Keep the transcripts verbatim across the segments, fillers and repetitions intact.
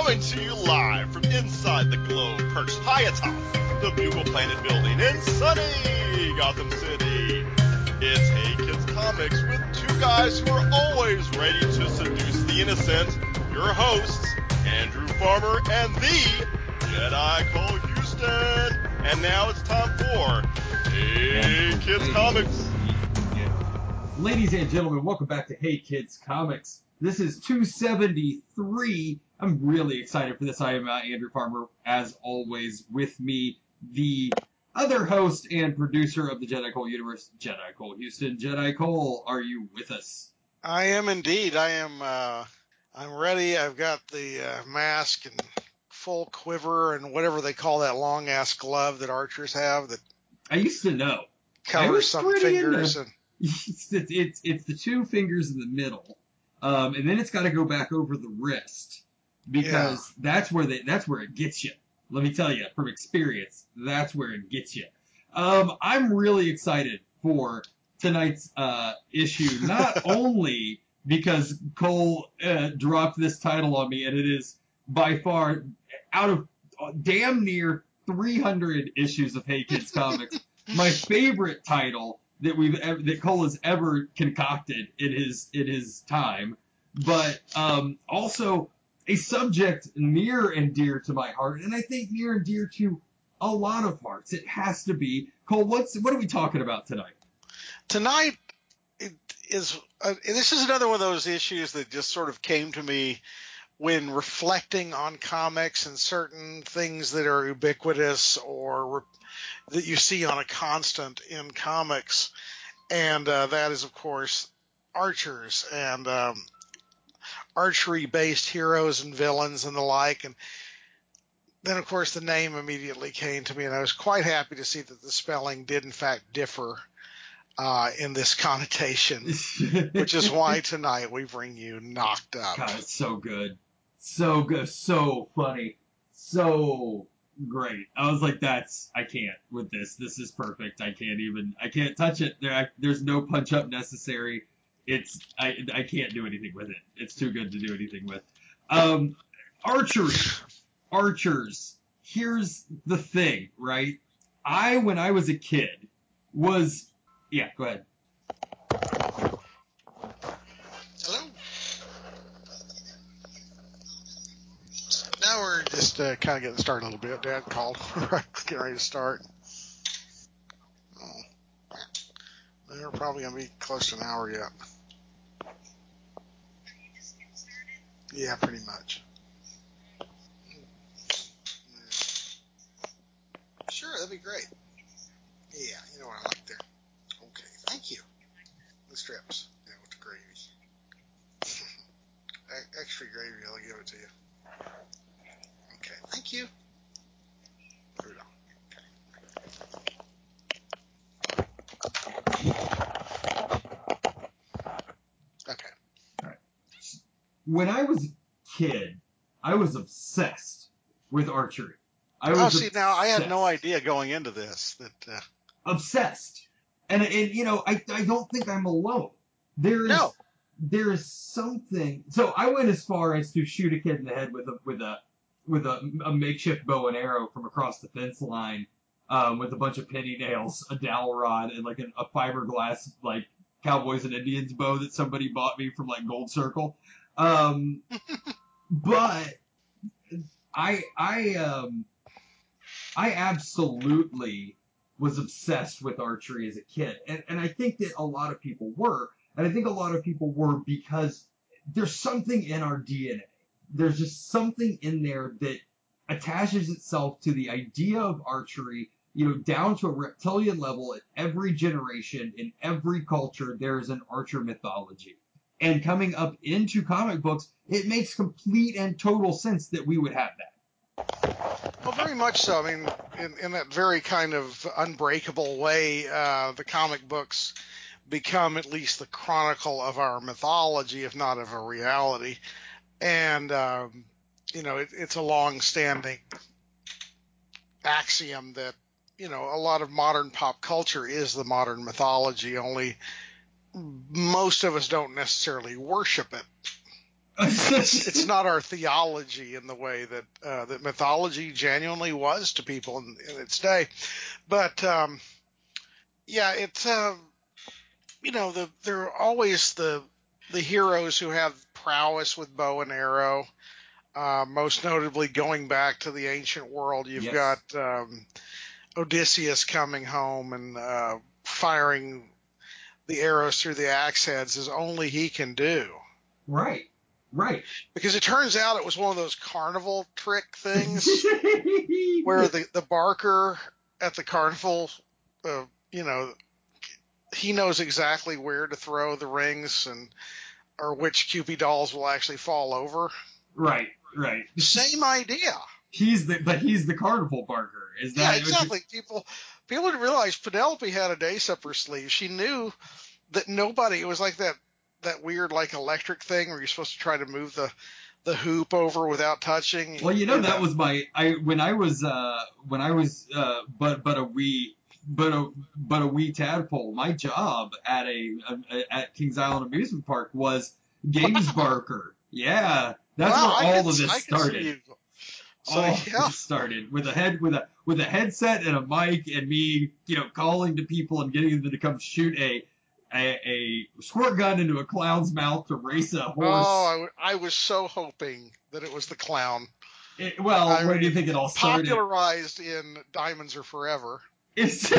Coming to you live from inside the globe, perched high atop the Bugle Planet building in sunny Gotham City. It's Hey Kids Comics with two guys who are always ready to seduce the innocent. Your hosts, Andrew Farmer and the Jedi Cole Houston. And now it's time for Hey and Kids ladies, Comics. Yeah. Ladies and gentlemen, welcome back to Hey Kids Comics. This is two seventy-three. I'm really excited for this. I am uh, Andrew Farmer, as always, with me, the other host and producer of the Jedi Cole universe, Jedi Cole Houston. Jedi Cole, are you with us? I am indeed. I am. Uh, I'm ready. I've got the uh, mask and full quiver and whatever they call that long ass glove that archers have that I used to know. covers some fingers. Into, and it's, it's it's the two fingers in the middle, um, and then it's got to go back over the wrist because yeah. that's where they that's where it gets you. Let me tell you from experience, that's where it gets you. Um, I'm really excited for tonight's uh, issue, not only because Cole uh, dropped this title on me, and it is by far out of damn near three hundred issues of Hey Kids Comics, my favorite title that we've ever, that Cole has ever concocted in his in his time, but um, also a subject near and dear to my heart, and I think near and dear to a lot of hearts. It has to be. Cole, what's what are we talking about tonight? Tonight it is uh, this is another one of those issues that just sort of came to me when reflecting on comics and certain things that are ubiquitous or re- that you see on a constant in comics. And uh, that is, of course, archers and um, archery-based heroes and villains and the like. And then, of course, the name immediately came to me, and I was quite happy to see that the spelling did, in fact, differ uh, in this connotation, which is why tonight we bring you Knocked Up. God, it's so good. So good. So funny. So great. I was like, that's, I can't with this. This is perfect. I can't even, I can't touch it. There, I, there's no punch up necessary. It's, I, I can't do anything with it. It's too good to do anything with. Um, archery. Archers. Here's the thing, right? I, when I was a kid, was, yeah, go ahead. Hello. Now we're just uh, kind of getting started a little bit. Dad called. Getting ready to start. Oh. They're probably going to be close to an hour yet. Yeah, pretty much. Sure, that'd be great. Yeah, you know what I like there. Okay, thank you. The strips. Yeah, with the gravy. Extra gravy, I'll give it to you. Okay, thank you. Put it on. Okay. Okay. All right. When I was a kid, I was obsessed with archery. I was oh, see, obsessed. now I had no idea going into this that. Uh... Obsessed. And, and, you know, I, I don't think I'm alone. There is, no. there is something. So I went as far as to shoot a kid in the head with a, with a, with a, a makeshift bow and arrow from across the fence line, um, with a bunch of penny nails, a dowel rod, and like a, a fiberglass, like, Cowboys and Indians bow that somebody bought me from, like, Gold Circle. Um, but I, I, um, I absolutely was obsessed with archery as a kid. And, and I think that a lot of people were. And I think a lot of people were because there's something in our D N A. There's just something in there that attaches itself to the idea of archery, you know, down to a reptilian level. At every generation, in every culture, there is an archer mythology. And coming up into comic books, it makes complete and total sense that we would have that. Well, very much so. I mean, in, in that very kind of unbreakable way, uh, the comic books become at least the chronicle of our mythology, if not of a reality. And, um, you know, it, it's a long-standing axiom that, you know, a lot of modern pop culture is the modern mythology, only most of us don't necessarily worship it. It's, it's not our theology in the way that uh, that mythology genuinely was to people in, in its day. But um, yeah, it's uh, you know the there are always the the heroes who have prowess with bow and arrow. Uh, most notably, going back to the ancient world, you've Yes. got um, Odysseus coming home and uh, firing the arrows through the axe heads as only he can do. Right. Right. Because it turns out it was one of those carnival trick things where the, the barker at the carnival, uh, you know, he knows exactly where to throw the rings and or which Cupid dolls will actually fall over. Right. Right. Same idea. He's the but he's the carnival barker. Is that Yeah, exactly. People people didn't realize Penelope had an ace up her sleeve. She knew that nobody. It was like that that weird like electric thing where you're supposed to try to move the the hoop over without touching. Well, you know you that know. was my I when I was uh when I was uh but but a wee but a but a wee tadpole. My job at a, a at Kings Island Amusement Park was games Wow. barker. Yeah, that's Wow, where I all can, of this I can see started. you. So All yeah, this started with a head with a with a headset and a mic and me, you know, calling to people and getting them to come shoot a a, a squirt gun into a clown's mouth to race a horse. oh, I, w- I was so hoping that it was the clown. It, well, I where do you mean, think it all started? popularized in Diamonds Are Forever. It's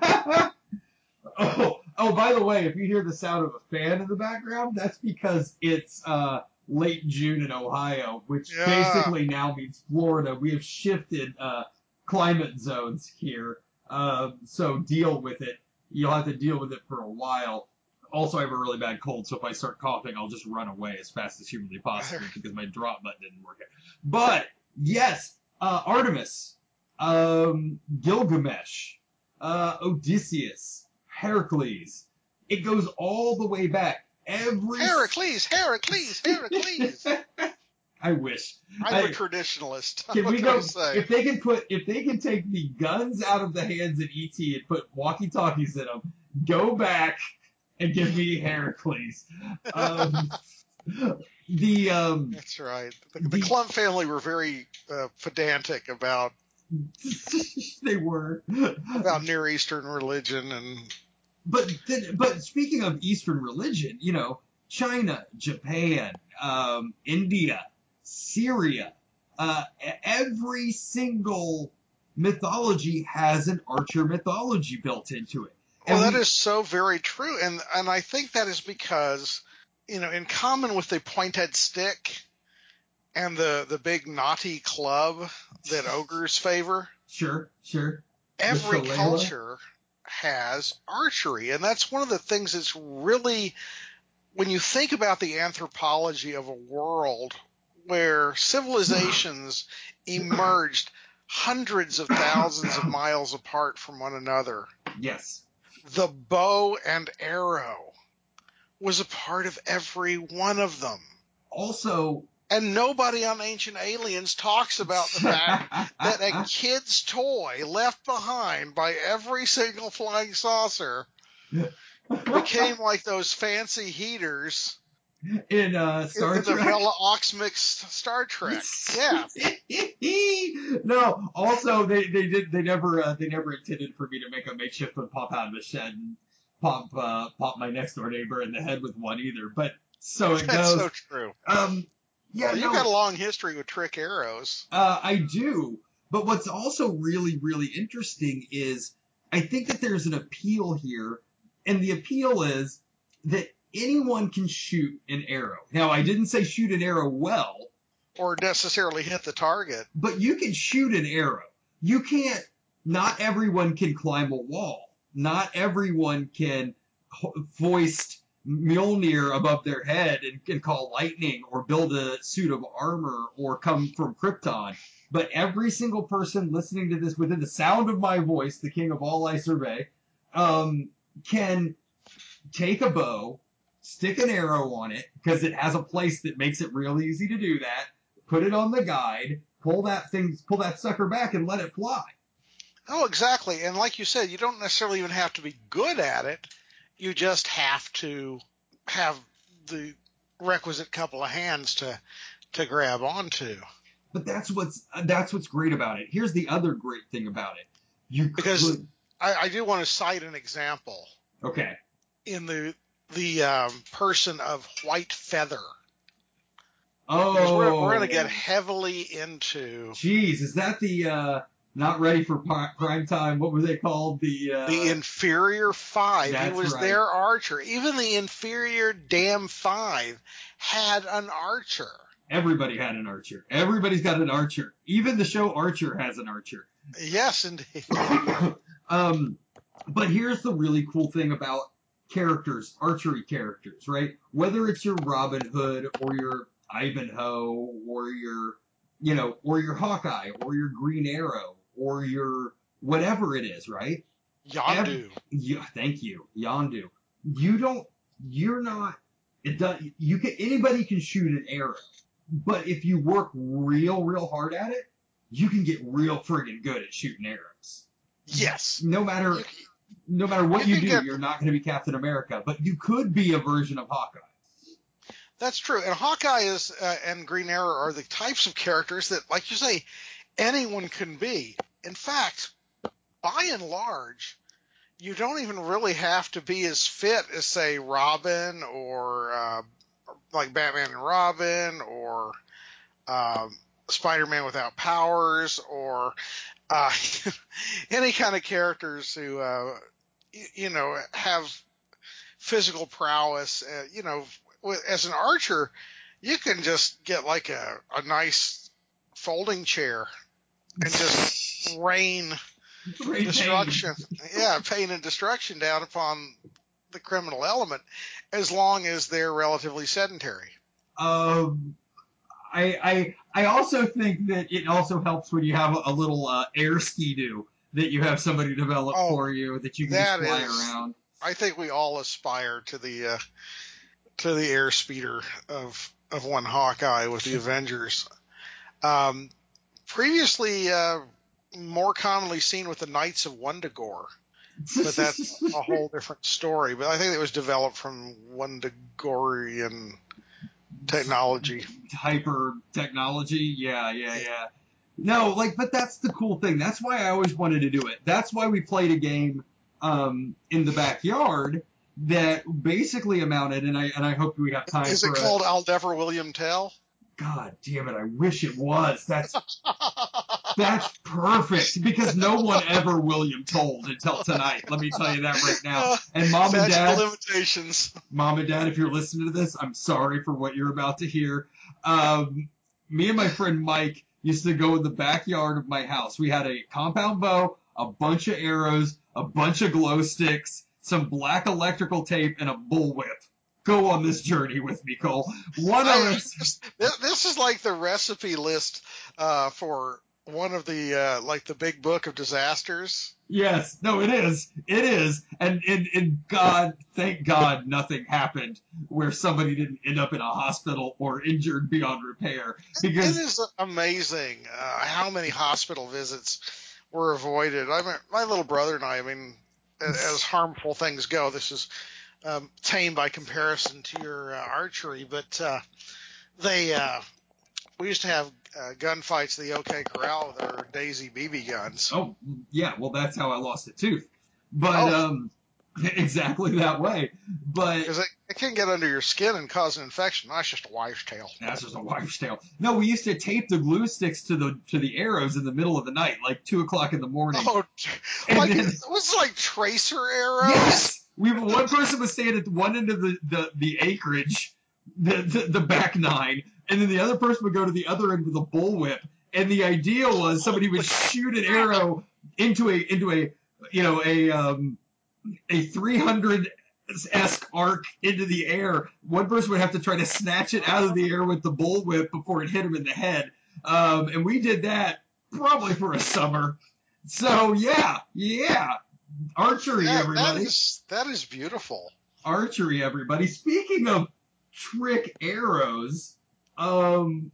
oh oh. By the way, if you hear the sound of a fan in the background, that's because it's uh, late June in Ohio, which Yeah. basically now means Florida. We have shifted uh, climate zones here, um, so deal with it. You'll have to deal with it for a while. Also, I have a really bad cold, so if I start coughing, I'll just run away as fast as humanly possible because my drop button didn't work. But yes, uh, Artemis, um, Gilgamesh, uh, Odysseus, Heracles. It goes all the way back. Every Heracles, Heracles, Heracles. I wish. I'm I, a traditionalist. can what we can go? I say? If they can put, if they can take the guns out of the hands of E T and put walkie-talkies in them, go back and give me Heracles. Um, the um, That's right. The, the the Clump family were very uh, pedantic about they were about Near Eastern religion and. But then, but speaking of Eastern religion, you know, China, Japan, um, India, Syria, uh, every single mythology has an archer mythology built into it. And Well, that we, is so very true, and and I think that is because, you know, in common with the pointed stick and the the big knotty club that ogres favor, sure, sure, every the shillelagh. culture has archery, and that's one of the things that's really, when you think about the anthropology of a world where civilizations emerged hundreds of thousands of miles apart from one another. Yes. The bow and arrow was a part of every one of them. Also, and nobody on Ancient Aliens talks about the fact that a kid's toy left behind by every single flying saucer became like those fancy heaters in uh, Star in, in Trek. the Vela Oxmix Star Trek. Yeah. No. Also, they, they did they never uh, they never intended for me to make a makeshift one pop out of the shed and pop uh, pop my next door neighbor in the head with one either. But so it That's goes. so true. Um, yeah, Well, no, you've got a long history with trick arrows. Uh, I do. But what's also really really interesting is I think that there's an appeal here, and the appeal is that anyone can shoot an arrow. Now, I didn't say shoot an arrow well. Or necessarily hit the target. But you can shoot an arrow. You can't, not everyone can climb a wall. Not everyone can foist Mjolnir above their head and, and call lightning or build a suit of armor or come from Krypton. But every single person listening to this within the sound of my voice, the king of all I survey, um, can take a bow, stick an arrow on it, because it has a place that makes it real easy to do that, put it on the guide, pull that thing, pull that sucker back and let it fly. Oh, exactly. And like you said, you don't necessarily even have to be good at it. You just have to have the requisite couple of hands to to grab onto. But that's what's that's what's great about it. Here's the other great thing about it. You Because could, I, I do want to cite an example okay. in the the um, person of White Feather. Oh, Because we're, we're going to get heavily into Jeez, is that the uh, not ready for pi- prime time? What were they called? The uh, the inferior five. That's He was right. their archer. Even the inferior damn five had an archer. Everybody had an archer. Everybody's got an archer. Even the show Archer has an archer. Yes, indeed. um, but here's the really cool thing about characters, archery characters, right? Whether it's your Robin Hood or your Ivanhoe or your, you know, or your Hawkeye or your Green Arrow or your whatever it is, right? Yondu. Ev- yeah, thank you, Yondu. You don't. You're not. It does. You can. Anybody can shoot an arrow, but if you work real, real hard at it, you can get real friggin' good at shooting arrows. Yes. No matter. You, No matter what you you, can do, get- you're not going to be Captain America, but you could be a version of Hawkeye. That's true. And Hawkeye is uh, and Green Arrow are the types of characters that, like you say, anyone can be. In fact, by and large, you don't even really have to be as fit as, say, Robin or uh, like Batman and Robin or um, Spider-Man without powers or uh, any kind of characters who, uh, you, you know, have physical prowess. Uh, you know, with, as an archer, you can just get like a, a nice folding chair and just rain Great destruction. pain. Yeah, pain and destruction down upon the criminal element, as long as they're relatively sedentary. Um, I, I I also think that it also helps when you have a, a little uh, air ski-doo that you have somebody develop Oh, for you that you can that just fly is- around. I think we all aspire to the uh, to the air speeder of of one Hawkeye with the Avengers. Um, previously, uh, more commonly seen with the Knights of Wundagore, but that's a whole different story. But I think it was developed from Wundagorian technology. Hyper technology. Yeah, yeah, yeah. No, like, but that's the cool thing. That's why I always wanted to do it. That's why we played a game um, in the backyard that basically amounted, and I and I hope we have time Is for it a- called I'll Never William Tell? God damn it! I wish it was. That's that's perfect because no one ever William told until tonight. Let me tell you that right now. And mom and Statute of dad, limitations. mom and dad, if you're listening to this, I'm sorry for what you're about to hear. Um, me and my friend Mike used to go in the backyard of my house. We had a compound bow, a bunch of arrows, a bunch of glow sticks, some black electrical tape, and a bullwhip. Go on this journey with me, Cole. One of I- us. This this is like the recipe list uh, for one of the uh, like the big book of disasters. Yes, no, it is. It is. And, and, and God, thank God nothing happened where somebody didn't end up in a hospital or injured beyond repair. Because It is amazing uh, how many hospital visits were avoided. I mean, my little brother and I, I mean, as, as harmful things go, this is um, tame by comparison to your uh, archery, but uh, they uh, we used to have uh, gunfights at the OK Corral with our Daisy B B guns. Oh, yeah, well, that's how I lost a tooth. But, Oh. um, exactly that way. But Because it, it can get under your skin and cause an infection. That's just a wives' tale. that's just a wives' tale. No, we used to tape the glue sticks to the to the arrows in the middle of the night, like two o'clock in the morning. Oh, And like then- it was like tracer arrows. Yes, we one person was staying at one end of the the, the acreage, the, the the back nine, and then the other person would go to the other end with a bullwhip. And the idea was somebody would shoot an arrow into a into a you know a um a three hundred esque arc into the air. One person would have to try to snatch it out of the air with the bullwhip before it hit him in the head. Um, and we did that probably for a summer. So yeah, yeah, archery, That, that everybody. is that is beautiful. Archery, everybody. Speaking of trick arrows, um,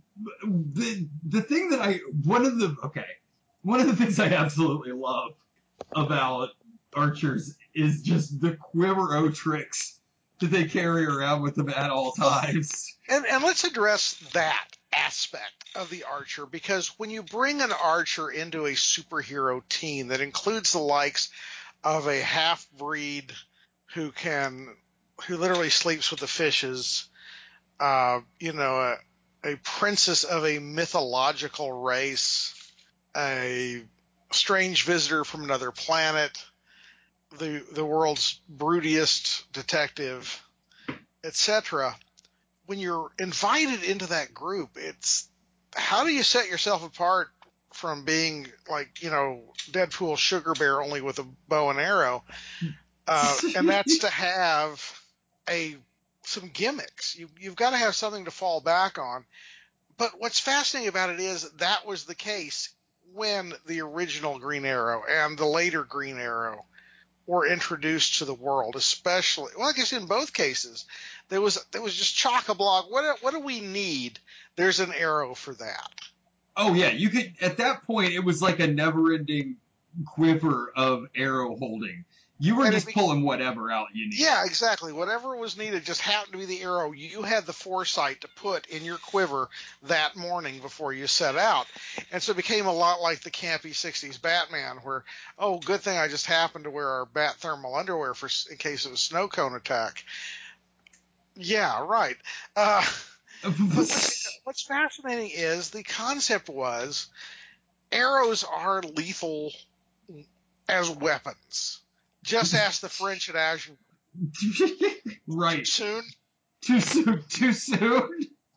the the thing that I one of the okay, one of the things I absolutely love about archers is just the quiver o tricks that they carry around with them at all times. And, and let's address that aspect of the Archer, because when you bring an Archer into a superhero team that includes the likes of a half-breed who can, who literally sleeps with the fishes, uh, you know, a, a princess of a mythological race, a strange visitor from another planet, the the world's broodiest detective, et cetera. When you're invited into that group, it's how do you set yourself apart from being like, you know, Deadpool Sugar Bear only with a bow and arrow? Uh, and that's to have a some gimmicks. You, you've got to have something to fall back on. But what's fascinating about it is that was the case when the original Green Arrow and the later Green Arrow were introduced to the world, especially, well, I guess in both cases, there was there was just chock-a-block. What what do we need? There's an Arrow for that. Oh yeah, you could at that point it was like a never-ending quiver of arrow holding. You were And just it, pulling whatever out you needed. yeah, exactly. Whatever was needed just happened to be the arrow you had the foresight to put in your quiver that morning before you set out. And so it became a lot like the campy sixties Batman where, oh, good thing I just happened to wear our bat thermal underwear for in case of a snow cone attack. Yeah, right. Uh, but what's, what's fascinating is the concept was arrows are lethal as weapons. Just ask the French at Agen. Right. Too soon? Too soon. Too soon?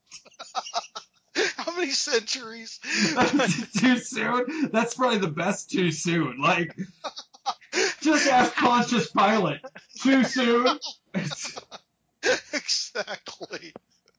How many centuries? Too soon? That's probably the best too soon. Like, just ask Pontius Pilate. Too soon? Exactly.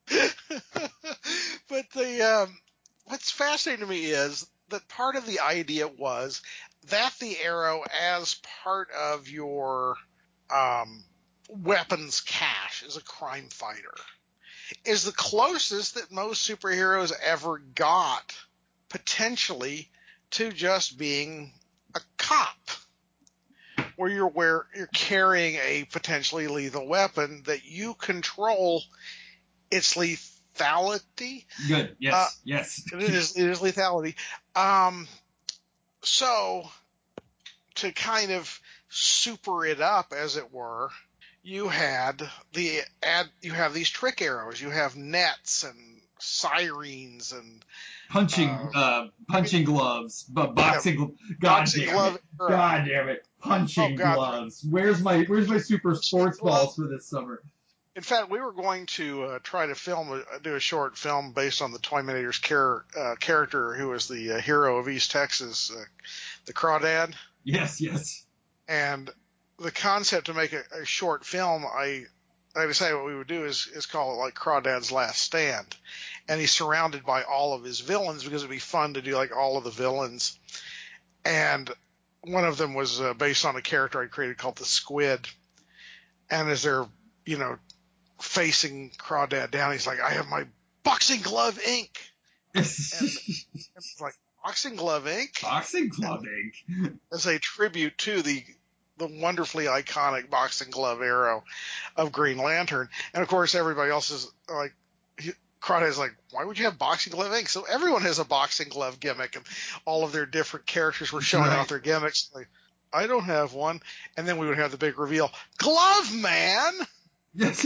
But the um, what's fascinating to me is that part of the idea was that the arrow, as part of your um, weapons cache as a crime fighter, is the closest that most superheroes ever got, potentially, to just being a cop, where you're where you're carrying a potentially lethal weapon that you control its lethality. Good. Yes. Uh, yes. it is it is lethality. Um, so to kind of super it up, as it were, you had the ad, you have these trick arrows, you have nets and sirens and Punching, uh, uh, punching gloves, but boxing. yeah, God boxing damn glove it! arrow. God damn it! Oh Punching God! gloves. Where's my Where's my super sports Glove. balls for this summer? In fact, we were going to uh, try to film, a, do a short film based on the Toyminator's char- uh, character, who was the uh, hero of East Texas, uh, the Crawdad. Yes, yes. And the concept to make a, a short film, I I decided what we would do is is call it like Crawdad's Last Stand, and he's surrounded by all of his villains because it'd be fun to do like all of the villains. And one of them was uh, based on a character I created called the Squid, and as they're you know facing Crawdad down, he's like, I have my boxing glove ink. And, and it's like, boxing glove ink? Boxing glove ink. As a tribute to the the wonderfully iconic boxing glove arrow of Green Lantern. And of course, everybody else is like, Crawdad's like, why would you have boxing glove ink? So everyone has a boxing glove gimmick, and all of their different characters were showing Right. off their gimmicks. Like, I don't have one. And then we would have the big reveal, Glove Man! Yes.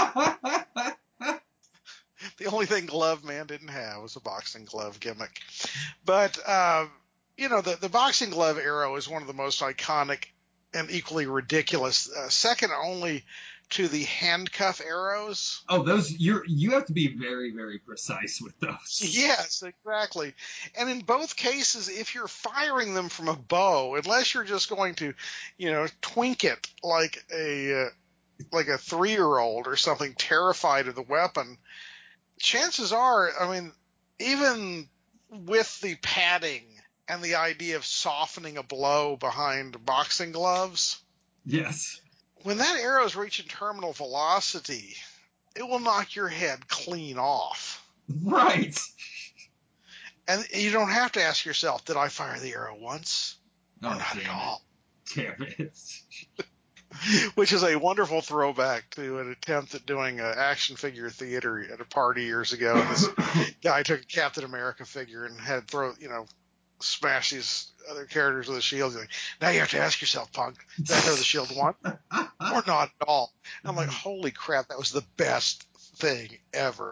The only thing Glove Man didn't have was a boxing glove gimmick. But, uh, you know, the, the boxing glove arrow is one of the most iconic and equally ridiculous, uh, second only to the handcuff arrows. Oh, those you're you have to be very, very precise with those. Yes, exactly. And in both cases, if you're firing them from a bow, unless you're just going to, you know, twink it like a uh, like a three-year-old or something terrified of the weapon, chances are, I mean, even with the padding and the idea of softening a blow behind boxing gloves, Yes. when that arrow is reaching terminal velocity, it will knock your head clean off. Right. And you don't have to ask yourself, did I fire the arrow once? Oh, Or not damn at it. all. Damn it. which is a wonderful throwback to an attempt at doing uh, action figure theater at a party years ago. And this guy took a Captain America figure and had throw, you know, smash these other characters with a shield. He's like, now you have to ask yourself, punk, did I throw the shield once or not at all? And I'm like, holy crap, that was the best thing ever.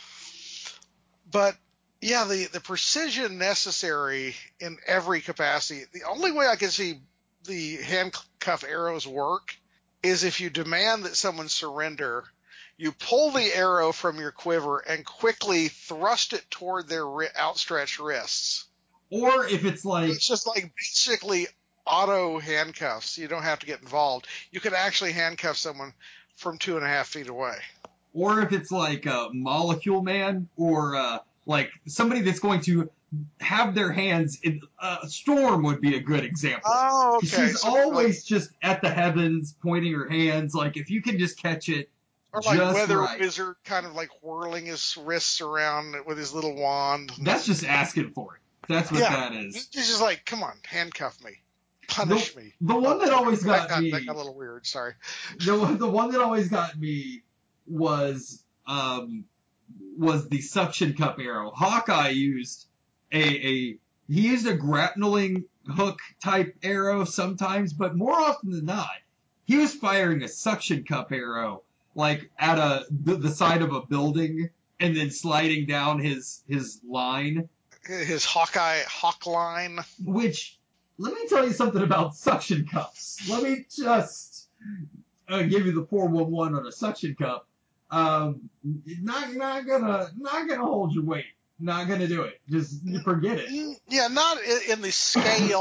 But yeah, the, the precision necessary in every capacity. The only way I can see the handcuff arrows work is if you demand that someone surrender, you pull the arrow from your quiver and quickly thrust it toward their ri- outstretched wrists. Or if it's like... It's just like basically auto handcuffs. You don't have to get involved. You can actually handcuff someone from two and a half feet away. Or if it's like a Molecule Man, or uh, like somebody that's going to have their hands in... Uh, Storm would be a good example. Oh, okay. She's So always like, just at the heavens, pointing her hands. Like, if you can just catch it or like just Weather right. Wizard kind of like whirling his wrists around with his little wand. That's just asking for it. That's what yeah, that is. It's just like, come on, handcuff me. Punish the, me. The one that always got, that got me... That got a little weird, sorry. The, the one that always got me was um was the suction cup arrow. Hawkeye used a, a he used a grappling hook type arrow sometimes, but more often than not, he was firing a suction cup arrow like at a the, the side of a building and then sliding down his his line. His Hawkeye hawk line. Which, let me tell you something about suction cups. Let me just uh, give you the four one one on a suction cup. Um, not not gonna not gonna hold your weight. Not gonna do it. Just forget it. Yeah, not in the scale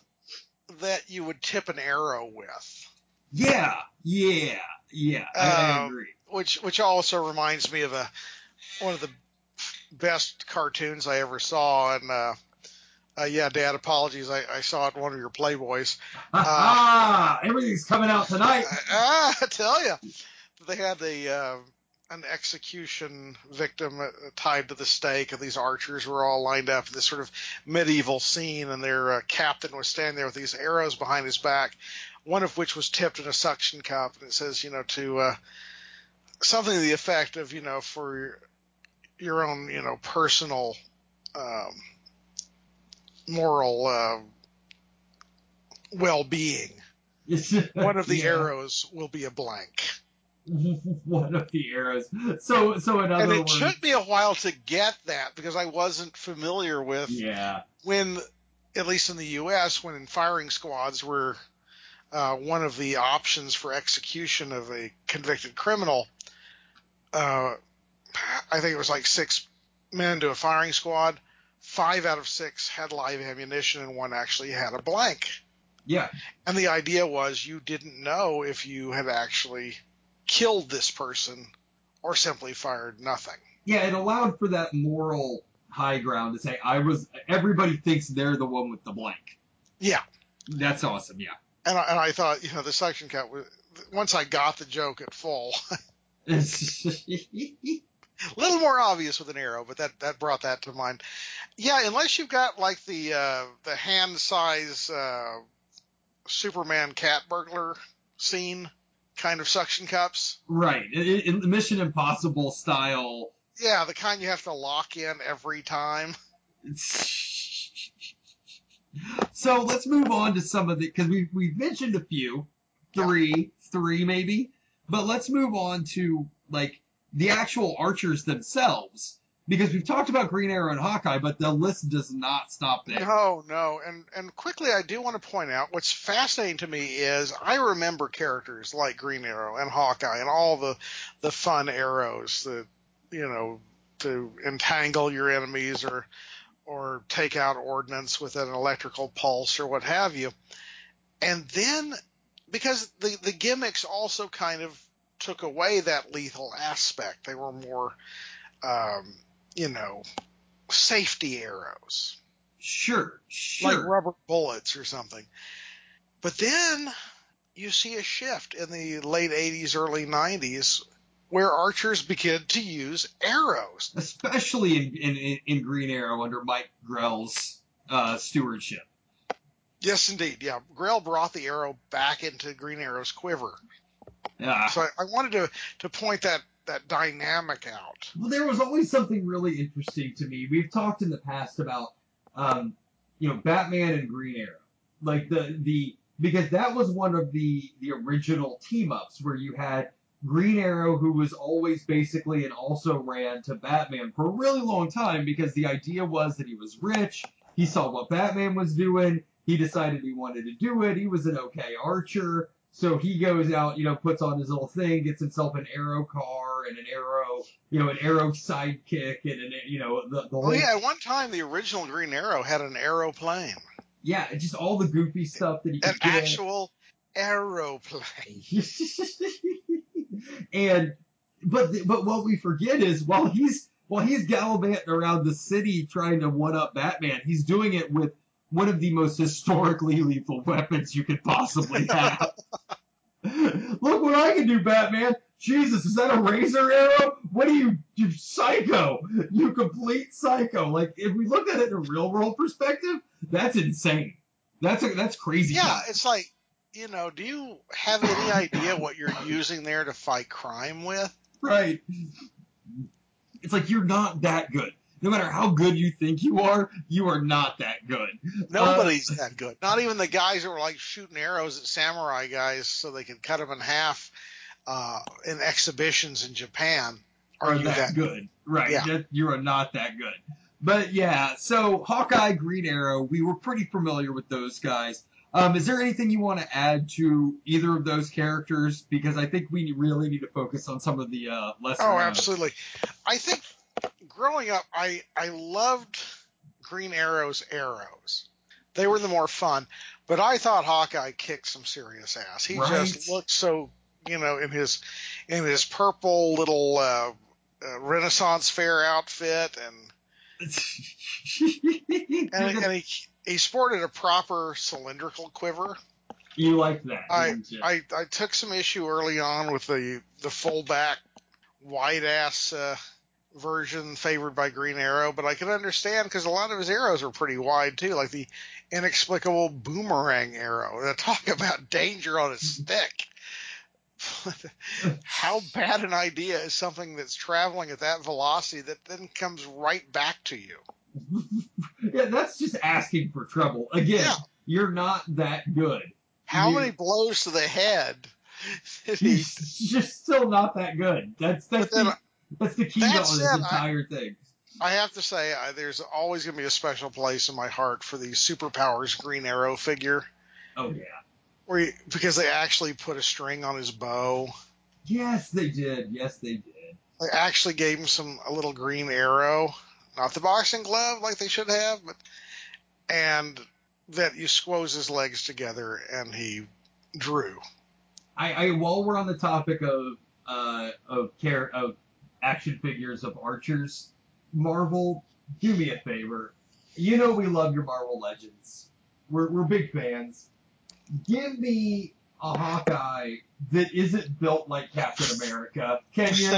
that you would tip an arrow with. Yeah, yeah, yeah. I, uh, I agree. Which which also reminds me of a one of the best cartoons I ever saw. And uh, uh, yeah, Dad, apologies. I, I saw it in one of your Playboys. Ah, uh, everything's coming out tonight. I, I tell you, they had the. Uh, an execution victim uh, tied to the stake, and these archers were all lined up in this sort of medieval scene, and their uh, captain was standing there with these arrows behind his back, one of which was tipped in a suction cup, and it says, you know, to uh, something to the effect of, you know, for your own, you know, personal um, moral uh, well-being, one of the yeah. arrows will be a blank. One of the arrows. So, so in other and it words, took me a while to get that because I wasn't familiar with yeah. when, at least in the U S, when in firing squads were uh, one of the options for execution of a convicted criminal. Uh, I think it was like six men to a firing squad. Five out of six had live ammunition, and one actually had a blank. Yeah. And the idea was you didn't know if you had actually killed this person or simply fired nothing. Yeah, it allowed for that moral high ground to say, I was, everybody thinks they're the one with the blank. Yeah. That's awesome, yeah. And I, and I thought, you know, the suction cup, was, once I got the joke at full, a little more obvious with an arrow, but that, that brought that to mind. Yeah, unless you've got like the, uh, the hand size, uh, Superman cat burglar scene kind of suction cups. Right. In, in the Mission Impossible style. Yeah, the kind you have to lock in every time. So let's move on to some of the, because we we've mentioned a few, three, yeah. three maybe, but let's move on to like the actual archers themselves. Because we've talked about Green Arrow and Hawkeye, but the list does not stop there. No, no. And and quickly, I do want to point out what's fascinating to me is I remember characters like Green Arrow and Hawkeye and all the the fun arrows that, you know, to entangle your enemies or or take out ordnance with an electrical pulse or what have you. And then, because the, the gimmicks also kind of took away that lethal aspect. They were more... Um, you know, safety arrows. Sure, sure. Like rubber bullets or something. But then you see a shift in the late eighties, early nineties, where archers begin to use arrows. Especially in, in, in Green Arrow under Mike Grell's uh, stewardship. Yes, indeed. Yeah, Grell brought the arrow back into Green Arrow's quiver. Yeah. So I, I wanted to to point that that dynamic out. Well, there was always something really interesting to me. We've talked in the past about, um, you know, Batman and Green Arrow, like the the because that was one of the the original team ups where you had Green Arrow, who was always basically and also ran to Batman for a really long time because the idea was that he was rich. He saw what Batman was doing. He decided he wanted to do it. He was an okay archer. So he goes out, you know, puts on his little thing, gets himself an arrow car and an arrow, you know, an arrow sidekick and an, you know, the, the whole. Oh yeah, at one time the original Green Arrow had an aeroplane. Yeah, just all the goofy stuff that he could An get. actual aeroplane. And but but what we forget is while he's while he's gallivanting around the city trying to one up Batman, he's doing it with one of the most historically lethal weapons you could possibly have. Look what I can do, Batman! Jesus, is that a razor arrow? What are you, you psycho? You complete psycho. Like, if we look at it in a real world perspective, that's insane. That's a, that's crazy. Yeah, time. It's like, you know, do you have any idea what you're using there to fight crime with? Right. It's like you're not that good. No matter how good you think you are, you are not that good. Nobody's uh, that good. Not even the guys that were like shooting arrows at samurai guys so they could cut them in half uh, in exhibitions in Japan. Are, are you that, that good? Right. Yeah. That, you are not that good. But yeah, so Hawkeye, Green Arrow, we were pretty familiar with those guys. Um, is there anything you want to add to either of those characters? Because I think we really need to focus on some of the uh, lesser. Oh, known. absolutely. I think growing up, I I loved Green Arrow's arrows. They were the more fun, but I thought Hawkeye kicked some serious ass. He Right. just looked so, you know, in his in his purple little uh, uh, Renaissance fair outfit, and and, and he he sported a proper cylindrical quiver. You liked that, I, didn't you? I I took some issue early on with the the full back wide ass uh, version favored by Green Arrow, but I could understand because a lot of his arrows were pretty wide too, like the inexplicable boomerang arrow. Talk about danger on a stick. How bad an idea is something that's traveling at that velocity that then comes right back to you? Yeah, that's just asking for trouble. Again, yeah. You're not that good. How you, many blows to the head? He's just still not that good. That's that's then, the that's the key to this entire I, thing. I have to say, I, there's always going to be a special place in my heart for the Superpowers Green Arrow figure. Oh yeah. Where he, because they actually put a string on his bow. Yes, they did. Yes, they did. They actually gave him some a little green arrow, not the boxing glove like they should have, but and that you squoze his legs together and he drew. I, I while we're on the topic of uh of care of action figures of archers, Marvel, do me a favor. You know we love your Marvel Legends. We're we're big fans. Give me a Hawkeye that isn't built like Captain America, can you?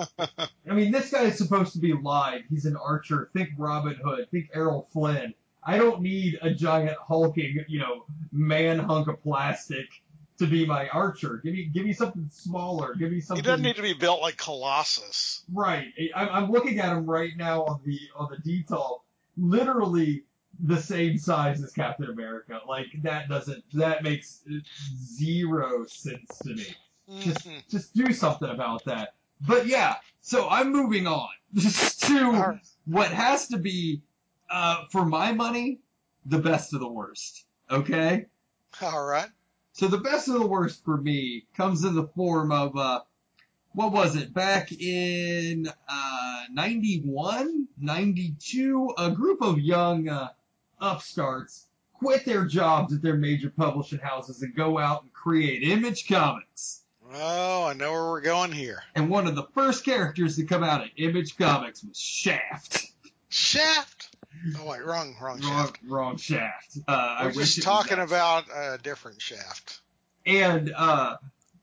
I mean, this guy is supposed to be live. He's an archer. Think Robin Hood. Think Errol Flynn. I don't need a giant hulking, you know, man hunk of plastic to be my archer. Give me, give me something smaller. Give me something. He doesn't need to be built like Colossus. Right. I'm looking at him right now on the on the detail. Literally the same size as Captain America. Like that doesn't that makes zero sense to me. Mm-hmm. Just just do something about that. But yeah, so I'm moving on just to right. what has to be uh, for my money the best of the worst. Okay? All right. So the best of the worst for me comes in the form of uh what was it? Back in uh ninety-one, ninety-two, a group of young uh, upstarts quit their jobs at their major publishing houses and go out and create Image Comics. Oh, I know where we're going here. And one of the first characters to come out of Image Comics was Shaft. Shaft? Oh, wait, wrong, wrong, wrong Shaft. Wrong Shaft. Uh, we're I just talking about a different Shaft. And uh,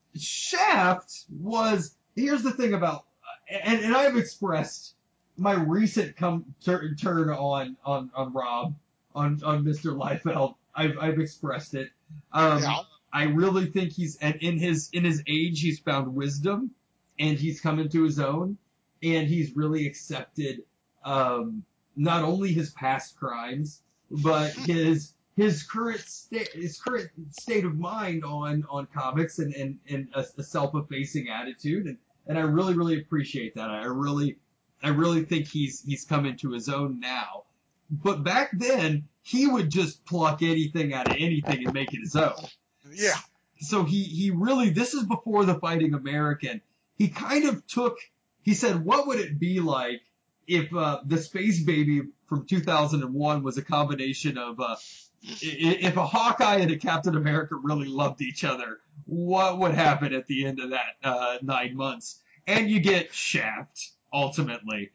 Shaft was, here's the thing about, and, and I've expressed my recent come turn, turn on, on, on Rob, on, on Mister Liefeld. I've I've expressed it. Um, Yeah. I really think he's and in his in his age he's found wisdom, and he's come into his own, and he's really accepted um, not only his past crimes but his his current state his current state of mind on on comics and and, and a, a self-effacing attitude, and and I really really appreciate that. I really I really think he's he's come into his own now. But back then, he would just pluck anything out of anything and make it his own. Yeah. So he, he really, this is before the Fighting American. He kind of took, he said, what would it be like if uh, the Space Baby from two thousand one was a combination of, uh, if a Hawkeye and a Captain America really loved each other, what would happen at the end of that uh, nine months? And you get Shaft, ultimately.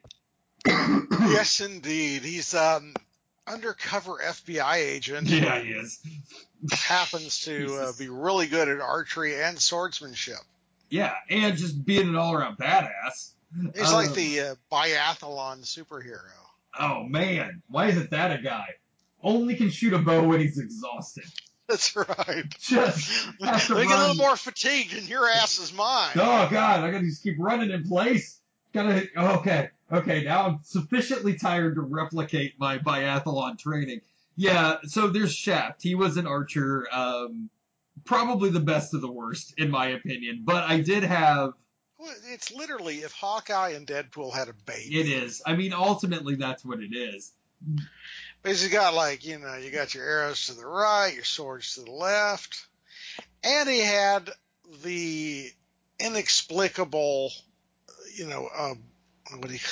Yes, indeed. He's um undercover F B I agent. Yeah, he is. Happens to uh, be really good at archery and swordsmanship. Yeah, and just being an all-around badass. He's um, like the uh, biathlon superhero. Oh man, why isn't that a guy? Only can shoot a bow when he's exhausted. That's right. Just have to they run. get a little more fatigued, and your ass is mine. Oh god, I gotta just keep running in place. Gotta. Okay, okay. Now I'm sufficiently tired to replicate my biathlon training. Yeah. So there's Shaft. He was an archer. Um, probably the best of the worst in my opinion. But I did have. Well, it's literally if Hawkeye and Deadpool had a baby. It is. I mean, ultimately that's what it is. Basically got like, you know, you got your arrows to the right, your swords to the left. And he had the inexplicable, you know, uh, what he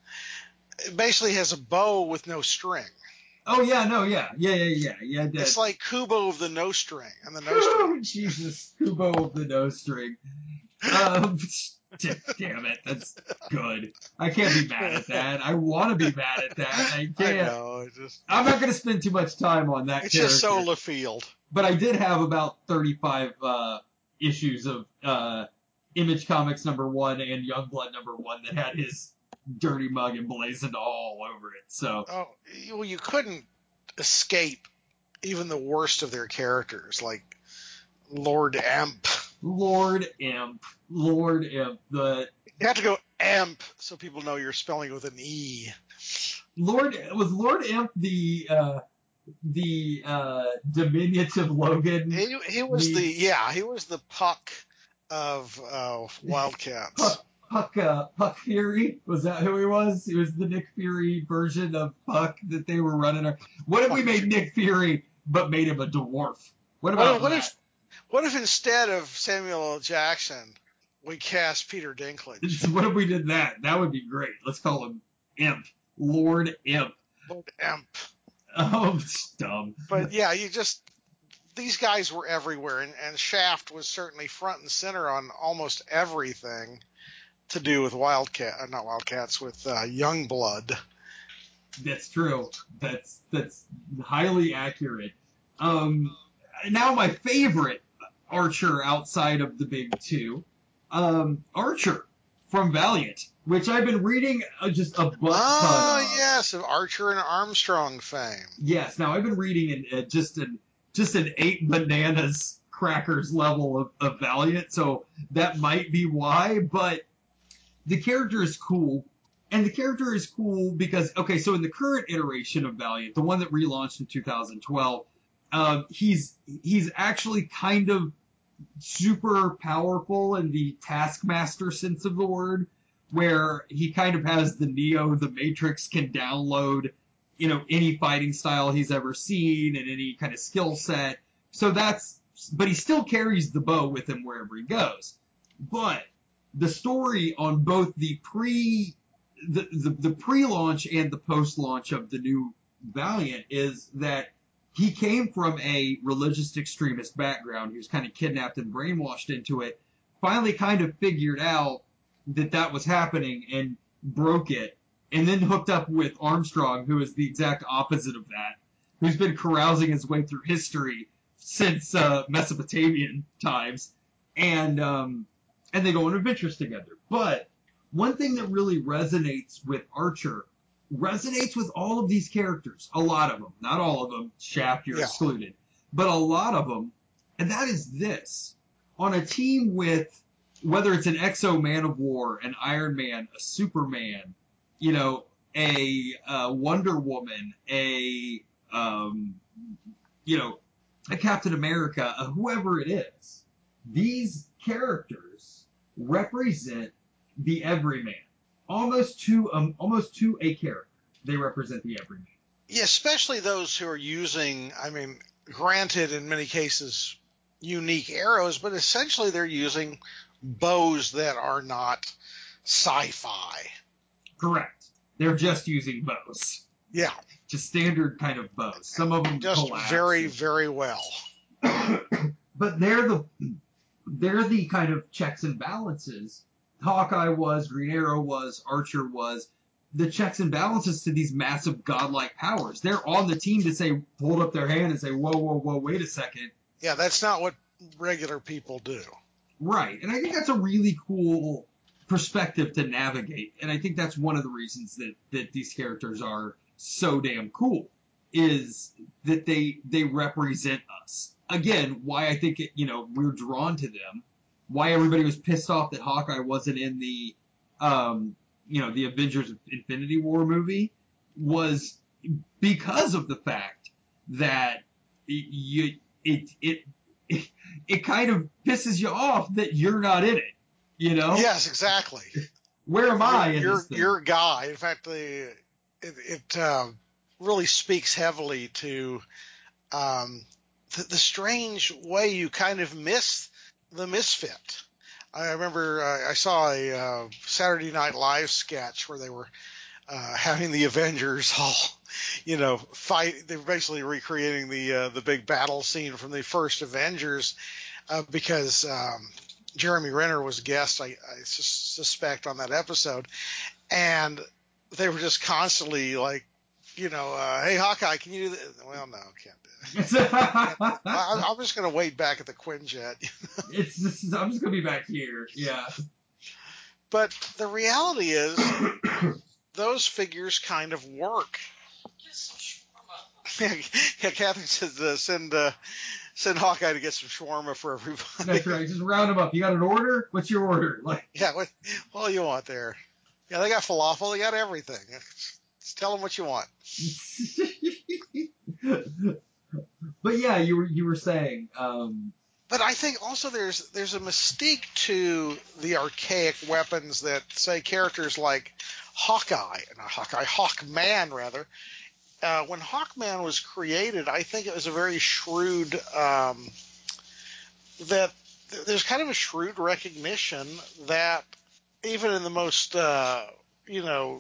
basically has a bow with no string. Oh yeah, no, yeah, yeah, yeah, yeah, yeah. That. It's like Kubo of the no string and the no Oh, string. Jesus, Kubo of the no string. Um, damn it, that's good. I can't be mad at that. I want to be mad at that. I can't. I know. It just, I'm not going to spend too much time on that it's character. just so LaField. But I did have about thirty-five uh, issues of uh, Image Comics number one and Youngblood number one that had his dirty mug emblazoned all over it. So. Oh, well, you couldn't escape even the worst of their characters, like Lord Emp. Lord Imp. Lord Imp. The You have to go Emp so people know you're spelling it with an E. Lord was Lord Imp the uh, the uh, diminutive Logan. He, he was meets, the yeah he was the Puck of uh, Wildcats. Puck Puck, uh, Puck Fury, was that who he was? He was the Nick Fury version of Puck that they were running. What if we made Nick Fury but made him a dwarf? What about what, what that? if what if instead of Samuel L. Jackson we cast Peter Dinklage? What if we did that? That would be great. Let's call him Imp. Lord Imp. Lord Emp. Oh, it's dumb. But yeah, you just these guys were everywhere, and, and Shaft was certainly front and center on almost everything to do with Wildcat, uh, not Wildcats, with uh, Youngblood. That's true. That's that's highly accurate. Um, now my favorite Archer outside of the big two, um, Archer from Valiant, which I've been reading uh, just a butt ton Ah, of. yes, of Archer and Armstrong fame. Yes. Now I've been reading in uh, just an just an eight bananas crackers level of, of Valiant, so that might be why. But the character is cool. And the character is cool because, okay, so in the current iteration of Valiant, the one that relaunched in two thousand twelve, uh, he's he's actually kind of super powerful in the Taskmaster sense of the word, where he kind of has the Neo, the Matrix, can download, you know, any fighting style he's ever seen and any kind of skill set. So that's, but he still carries the bow with him wherever he goes. But the story on both the pre the, the, the pre-launch and the post-launch of the new Valiant is that he came from a religious extremist background. He was kind of kidnapped and brainwashed into it. Finally kind of figured out that that was happening and broke it. And then hooked up with Armstrong, who is the exact opposite of that, who's been carousing his way through history since uh, Mesopotamian times. And um, and they go on adventures together. But one thing that really resonates with Archer resonates with all of these characters. A lot of them. Not all of them. Shaft, you're Yeah. excluded. but a lot of them, and that is this. On a team with, whether it's an X O Man of War, an Iron Man, a Superman, you know, a uh, Wonder Woman, a, um, you know, a Captain America, a whoever it is, these characters represent the everyman. Almost to, um, almost to a character, they represent the everyman. Yeah, especially those who are using, I mean, granted in many cases, unique arrows, but essentially they're using bows that are not sci-fi. Correct. They're just using bows. Yeah. Just standard kind of bows. Some of them just collapse. very, very well. But they're the they're the kind of checks and balances. Hawkeye was, Green Arrow was, Archer was, the checks and balances to these massive godlike powers. They're on the team to say, hold up their hand and say, whoa, whoa, whoa, wait a second. Yeah, that's not what regular people do. Right. And I think that's a really cool perspective to navigate. And I think that's one of the reasons that, that these characters are so damn cool, is that they they represent us. Again, why I think it, you know, we're drawn to them. Why everybody was pissed off that Hawkeye wasn't in the um, you know, the Avengers Infinity War movie was because of the fact that you it it it, it kind of pisses you off that you're not in it, you know? Yes, exactly. Where am I in Your this thing? your guy. In fact, the it, it um, really speaks heavily to um, the, the strange way you kind of miss the misfit. I remember uh, I saw a uh, Saturday Night Live sketch where they were uh, having the Avengers all, you know, fight. They were basically recreating the uh, the big battle scene from the first Avengers uh, because um, Jeremy Renner was a guest, I, I sus- suspect, on that episode, and they were just constantly like, you know, uh, hey Hawkeye, can you do this? Well, no, can't do it. I, I'm just going to wait back at the Quinjet. It's just, I'm just gonna be back here. Yeah. But the reality is, those figures kind of work. Yeah, Catherine says uh, send uh, send Hawkeye to get some shawarma for everybody. That's right. Just round them up. You got an order? What's your order? Like, Yeah, what, what do you want there? Yeah, they got falafel. They got everything. Just tell them what you want. but yeah, you were you were saying. Um, But I think also there's there's a mystique to the archaic weapons that, say, characters like Hawkeye, not Hawkeye, Hawkman rather. Uh, when Hawkman was created, I think it was a very shrewd um, that th- there's kind of a shrewd recognition that even in the most uh, you know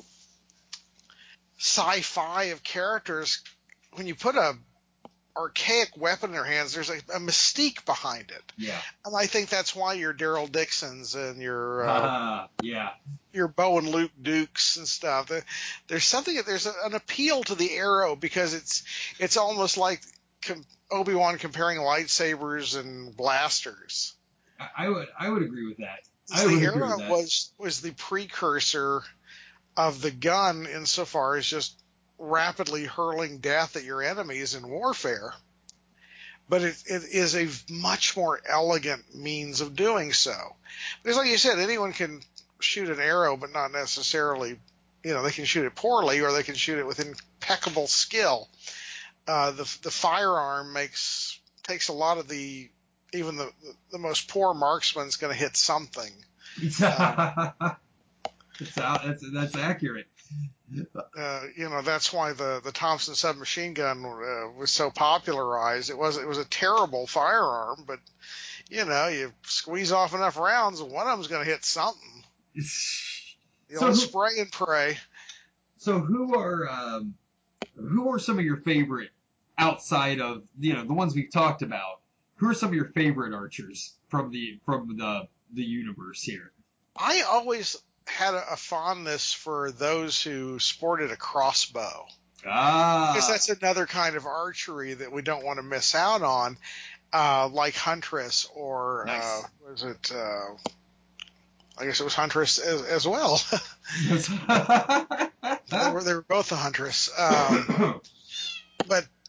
sci-fi of characters, when you put a archaic weapon in their hands, there's a, a mystique behind it. yeah. And I think that's why your Daryl Dixons and your uh, Uh, yeah. your Bo and Luke Dukes and stuff. There's something. There's an appeal to the arrow because it's it's almost like com- Obi-Wan comparing lightsabers and blasters. I, I would I would agree with that. I The would agree arrow with that. was was the precursor of the gun insofar as just rapidly hurling death at your enemies in warfare. But it, it is a much more elegant means of doing so. Because like you said, anyone can shoot an arrow, but not necessarily, you know, they can shoot it poorly or they can shoot it with impeccable skill. Uh, the, the firearm makes, takes a lot of the, even the, the most poor marksman's going to hit something. Um, it's out, that's, that's accurate. Uh, you know, that's why the, the Thompson submachine gun uh, was so popularized. It was it was a terrible firearm, but you know, you squeeze off enough rounds, one of them's going to hit something. The so old who, spray and pray. So who are um, who are some of your favorite outside of, you know, the ones we've talked about? Who are some of your favorite archers from the from the the universe here? I always had a, a fondness for those who sported a crossbow. Ah, Because that's another kind of archery that we don't want to miss out on, uh, like Huntress or nice. uh, was it? Uh, I guess it was Huntress as, as well. they were they were both a Huntress, um, but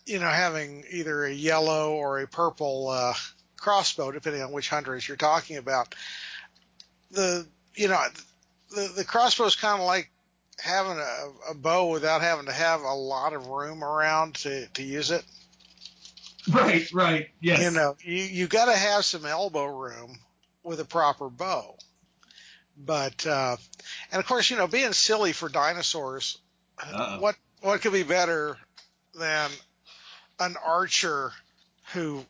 you know, having either a yellow or a purple uh, crossbow, depending on which hunters you're talking about. The you know the the crossbow is kind of like having a, a bow without having to have a lot of room around to to use it. Right, right, yes. You know, you you got to have some elbow room with a proper bow. But uh, and of course, you know, being silly for dinosaurs, Uh-oh. what what could be better than an archer who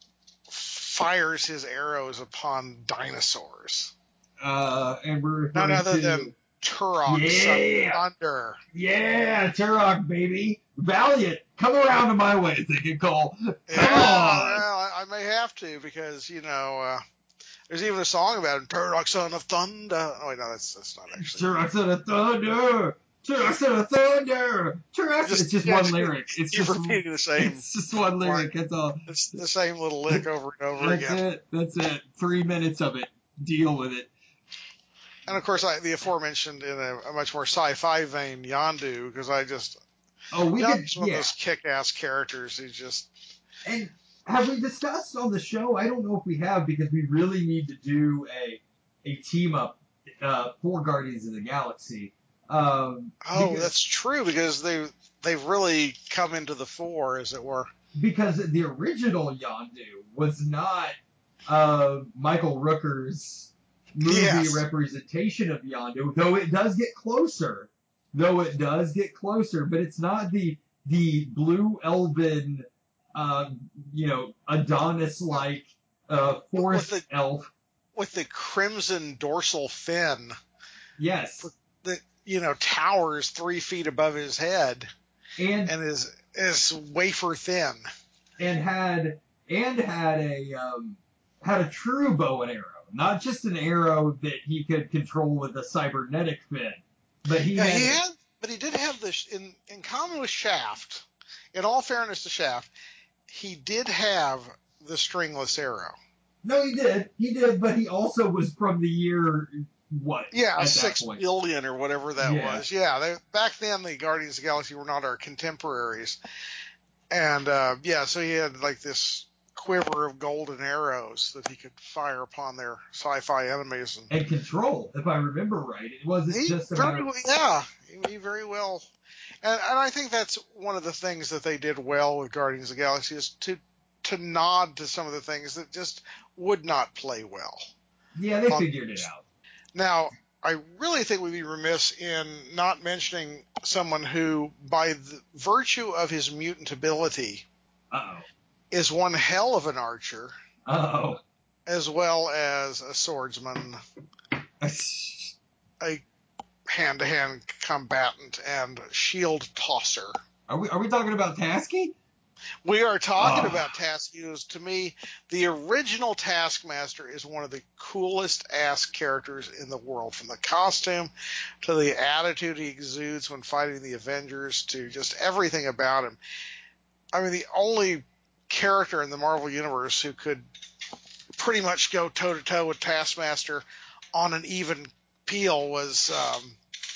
fires his arrows upon dinosaurs? Uh, and we're None referring other to than Turok, Son yeah, of Thunder. yeah, Turok, baby, Valiant, come around to my way, thinking Cole. Come Yeah, on. well, I, I may have to because you know uh, there's even a song about it, Turok, Son of Thunder. Oh wait, no, that's that's not actually. Turok Son of Thunder. Turok Son of Thunder. Turok. Just, It's just yeah, one just lyric. It's keep just repeating the same. It's just one lyric. That's all. It's the same little lick over and over That's again. it. That's it. Three minutes of it. Deal with it. And of course, I, the aforementioned in a, a much more sci-fi vein, Yondu, because I just Oh, we could. Yondu's one Yeah. of those kick-ass characters who just. And have we discussed on the show? I don't know if we have because we really need to do a a team up uh, for Guardians of the Galaxy. Um, Oh, because, that's true because they they've really come into the fore, as it were. because the original Yondu was not uh, Michael Rooker's movie Yes. representation of Yondu, though it does get closer. Though it does get closer, but it's not the the blue elven, uh, you know, Adonis-like uh, forest With the- elf. With the crimson dorsal fin Yes, that you know towers three feet above his head and and is is wafer thin. and had and had a um, had a true bow and arrow, not just an arrow that he could control with a cybernetic fin, but he Yeah, had. he had, but he did have this in in common with Shaft. In all fairness to Shaft, he did have the stringless arrow. No, he did. He did, but he also was from the year what? Yeah, at six that point. billion or whatever that Yeah. was. Yeah, they, back then the Guardians of the Galaxy were not our contemporaries, and uh, yeah, so he had like this quiver of golden arrows that he could fire upon their sci-fi enemies, and, And control, if I remember right. It wasn't he just very about. yeah, he, he very well, and, and I think that's one of the things that they did well with Guardians of the Galaxy is to to nod to some of the things that just would not play well. Yeah, they Um, figured it out. Now, I really think we'd be remiss in not mentioning someone who, by the virtue of his mutant ability, Uh is one hell of an archer, oh. Uh as well as a swordsman, oh. a hand-to-hand combatant, and shield tosser. Are we are we talking about Tasky? We are talking Oh. about Taskmaster. Who's, to me, the original Taskmaster is one of the coolest ass characters in the world, from the costume to the attitude he exudes when fighting the Avengers to just everything about him. I mean, the only character in the Marvel Universe who could pretty much go toe to toe with Taskmaster on an even keel was um,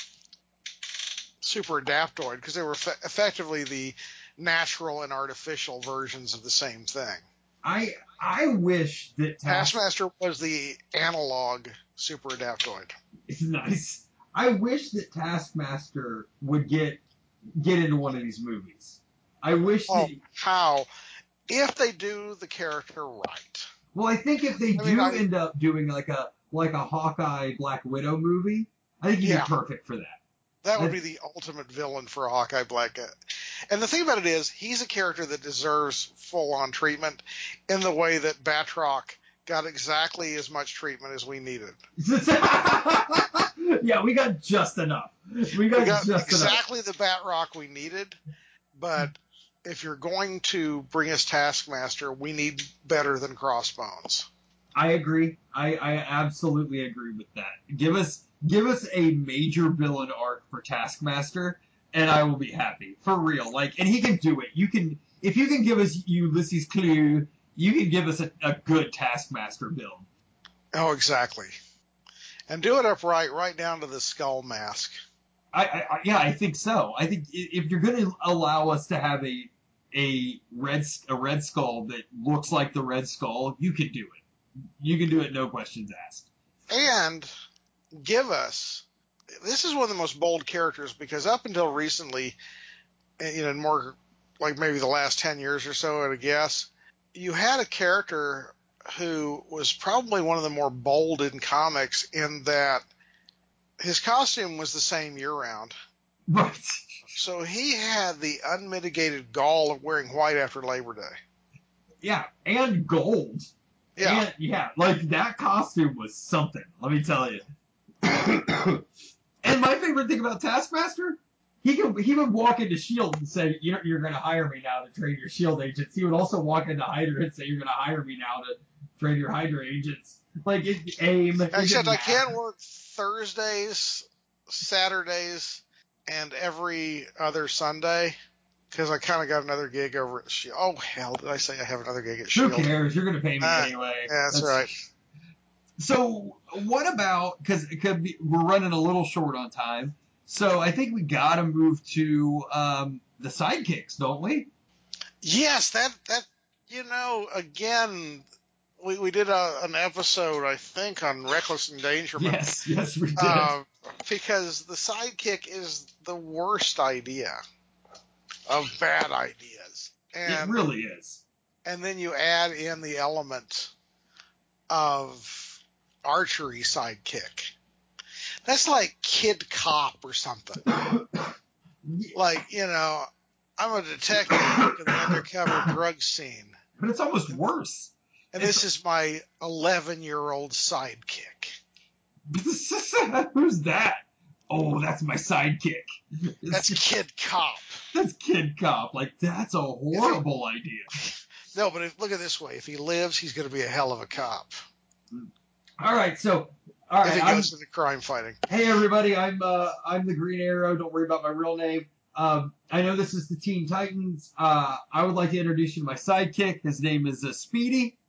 Super Adaptoid, because they were fe- effectively the natural and artificial versions of the same thing. I I wish that Task Taskmaster was the analog Super Adaptoid. It's nice. I wish that Taskmaster would get get into one of these movies. I wish Oh, that. how? If they do the character right. Well, I think if they I do mean, I- end up doing like a like a Hawkeye Black Widow movie, I think he'd Yeah. be perfect for that. That would I- be the ultimate villain for a Hawkeye Black. And the thing about it is, he's a character that deserves full-on treatment in the way that Batroc got exactly as much treatment as we needed. Yeah, we got just enough. We got, We got just exactly the Batroc we needed, but if you're going to bring us Taskmaster, we need better than Crossbones. enough. I agree. I, I absolutely agree with that. Give us give us a major villain arc for Taskmaster, and I will be happy. For real. Like, and he can do it. You can if you can give us Ulysses Clue, you can give us a, a good Taskmaster build. Oh, exactly. And do it upright, right down to the skull mask. I, I, I yeah, I think so. I think if you're going to allow us to have a a red a Red Skull that looks like the Red Skull, you can do it. You can do it, no questions asked. And give us, this is one of the most bold characters, because up until recently, you know, more like maybe the last ten years or so, I'd guess, you had a character who was probably one of the more bold in comics in that his costume was the same year round. Right. So he had the unmitigated gall of wearing white after Labor Day. Yeah, and gold. Yeah. And, yeah, like that costume was something, let me tell you. And my favorite thing about Taskmaster, he could he would walk into S H I E L D and say, you know, you're going to hire me now to train your S H I E L D agents. He would also walk into Hydra and say, you're going to hire me now to train your Hydra agents. Like, it, AIM. Except I can't work Thursdays, Saturdays, and every other Sunday, because I kind of got another gig over at S H I E L D. Oh, hell, did I say I have another gig at S H I E L D? Who cares? You're going to pay me uh, anyway. Yeah, that's, that's right. So, what about, because we're running a little short on time, so I think we got to move to um, the sidekicks, don't we? Yes, that, that you know, again, we, we did a, an episode, I think, on Reckless Endangerment. Yes, yes, we did. Uh, because the sidekick is the worst idea of bad ideas. And, it really is. And then you add in the element of archery sidekick. That's like Kid Cop or something. Like, you know, I'm a detective in the undercover drug scene. But it's almost worse. And it's... this is my eleven-year-old sidekick. Who's that? Oh, that's my sidekick. That's Kid Cop. That's Kid Cop. Like, that's a horrible he... idea. No, but if, look at it this way. If he lives, he's going to be a hell of a cop. All right, so... All right, if he I'm, goes into crime fighting. Hey, everybody, I'm uh, I'm the Green Arrow. Don't worry about my real name. Um, I know this is the Teen Titans. Uh, I would like to introduce you to my sidekick. His name is uh, Speedy.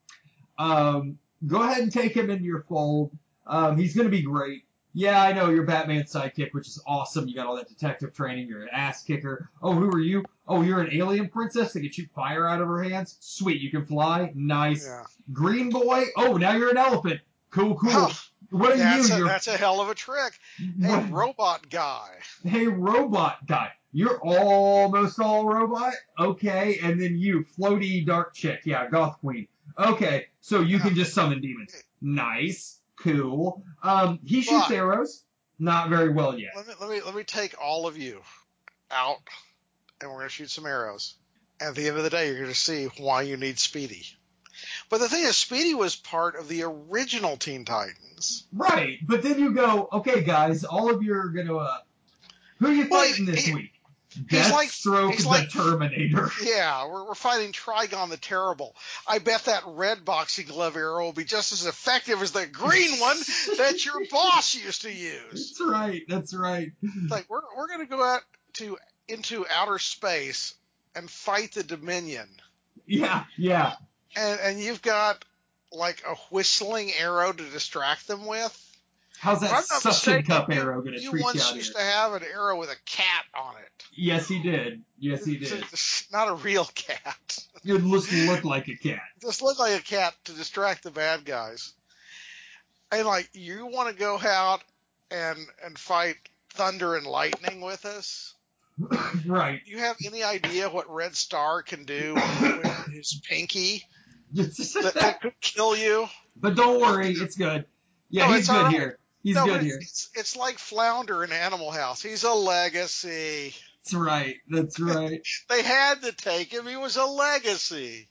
Um, go ahead and take him into your fold. Um, he's going to be great. Yeah, I know, you're Batman's sidekick, which is awesome. You got all that detective training. You're an ass kicker. Oh, who are you? Oh, you're an alien princess that can shoot fire out of her hands? Sweet, you can fly? Nice. Yeah. Green boy? Oh, now you're an elephant. Cool, cool. Huh. What are that's you? A, you're... that's a hell of a trick. Hey, what? robot guy. Hey, robot guy. You're almost all robot? Okay, and then you, floaty dark chick. Yeah, goth queen. Okay, so you can just summon demons. Nice. Cool. Um, he shoots but, arrows. Not very well yet. Let me, let me let me take all of you out, and we're going to shoot some arrows. At the end of the day, you're going to see why you need Speedy. But the thing is, Speedy was part of the original Teen Titans. Right, but then you go, okay, guys, all of you are going to, uh, who are you well, fighting he, this he, week? Like, Deathstroke the like, Terminator. Yeah, we're, we're fighting Trigon the Terrible. I bet that red boxing glove arrow will be just as effective as the green one that your boss used to use. That's right, that's right. It's like, we're, we're going to go out to into outer space and fight the Dominion. Yeah, yeah. And, and you've got, like, a whistling arrow to distract them with. How's that suction mistaken, cup you, arrow going to you treat you out once here? used to have an arrow with a cat on it. Yes, he did. Yes, he did. It's not a real cat. It just looked like a cat. Just looked like a cat to distract the bad guys. And, like, you want to go out and and fight Thunder and Lightning with us? Right. Do you have any idea what Red Star can do with his pinky that, that could kill you? But don't worry, it's good. Yeah, no, he's good right. here. He's no, good it's, here. It's, it's like Flounder in Animal House. He's a legacy. That's right. That's right. They had to take him. He was a legacy.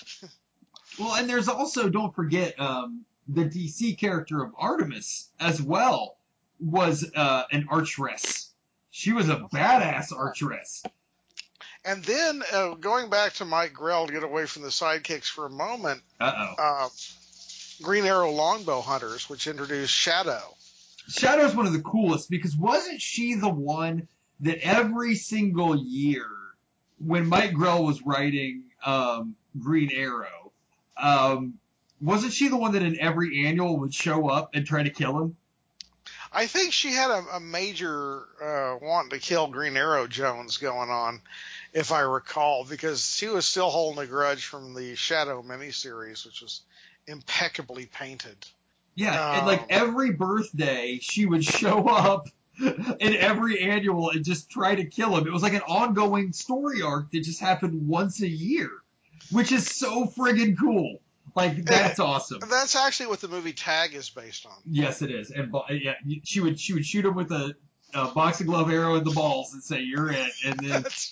Well, and there's also, don't forget, um, the D C character of Artemis as well was uh, an archeress. She was a badass archeress. And then, uh, going back to Mike Grell to get away from the sidekicks for a moment, Uh-oh. Uh, Green Arrow Longbow Hunters, which introduced Shadow. Shadow's one of the coolest, because wasn't she the one that every single year, when Mike Grell was writing um, Green Arrow, um, wasn't she the one that in every annual would show up and try to kill him? I think she had a, a major uh, wanting to kill Green Arrow Jones going on if I recall, because she was still holding a grudge from the Shadow miniseries, which was impeccably painted. Yeah, and Um, like every birthday, she would show up in every annual and just try to kill him. It was like an ongoing story arc that just happened once a year, which is so friggin' cool. Like, that's awesome. That's actually what the movie Tag is based on. Yes, it is. And yeah, she would she would shoot him with a, a boxing glove arrow in the balls and say, "You're it," and then That's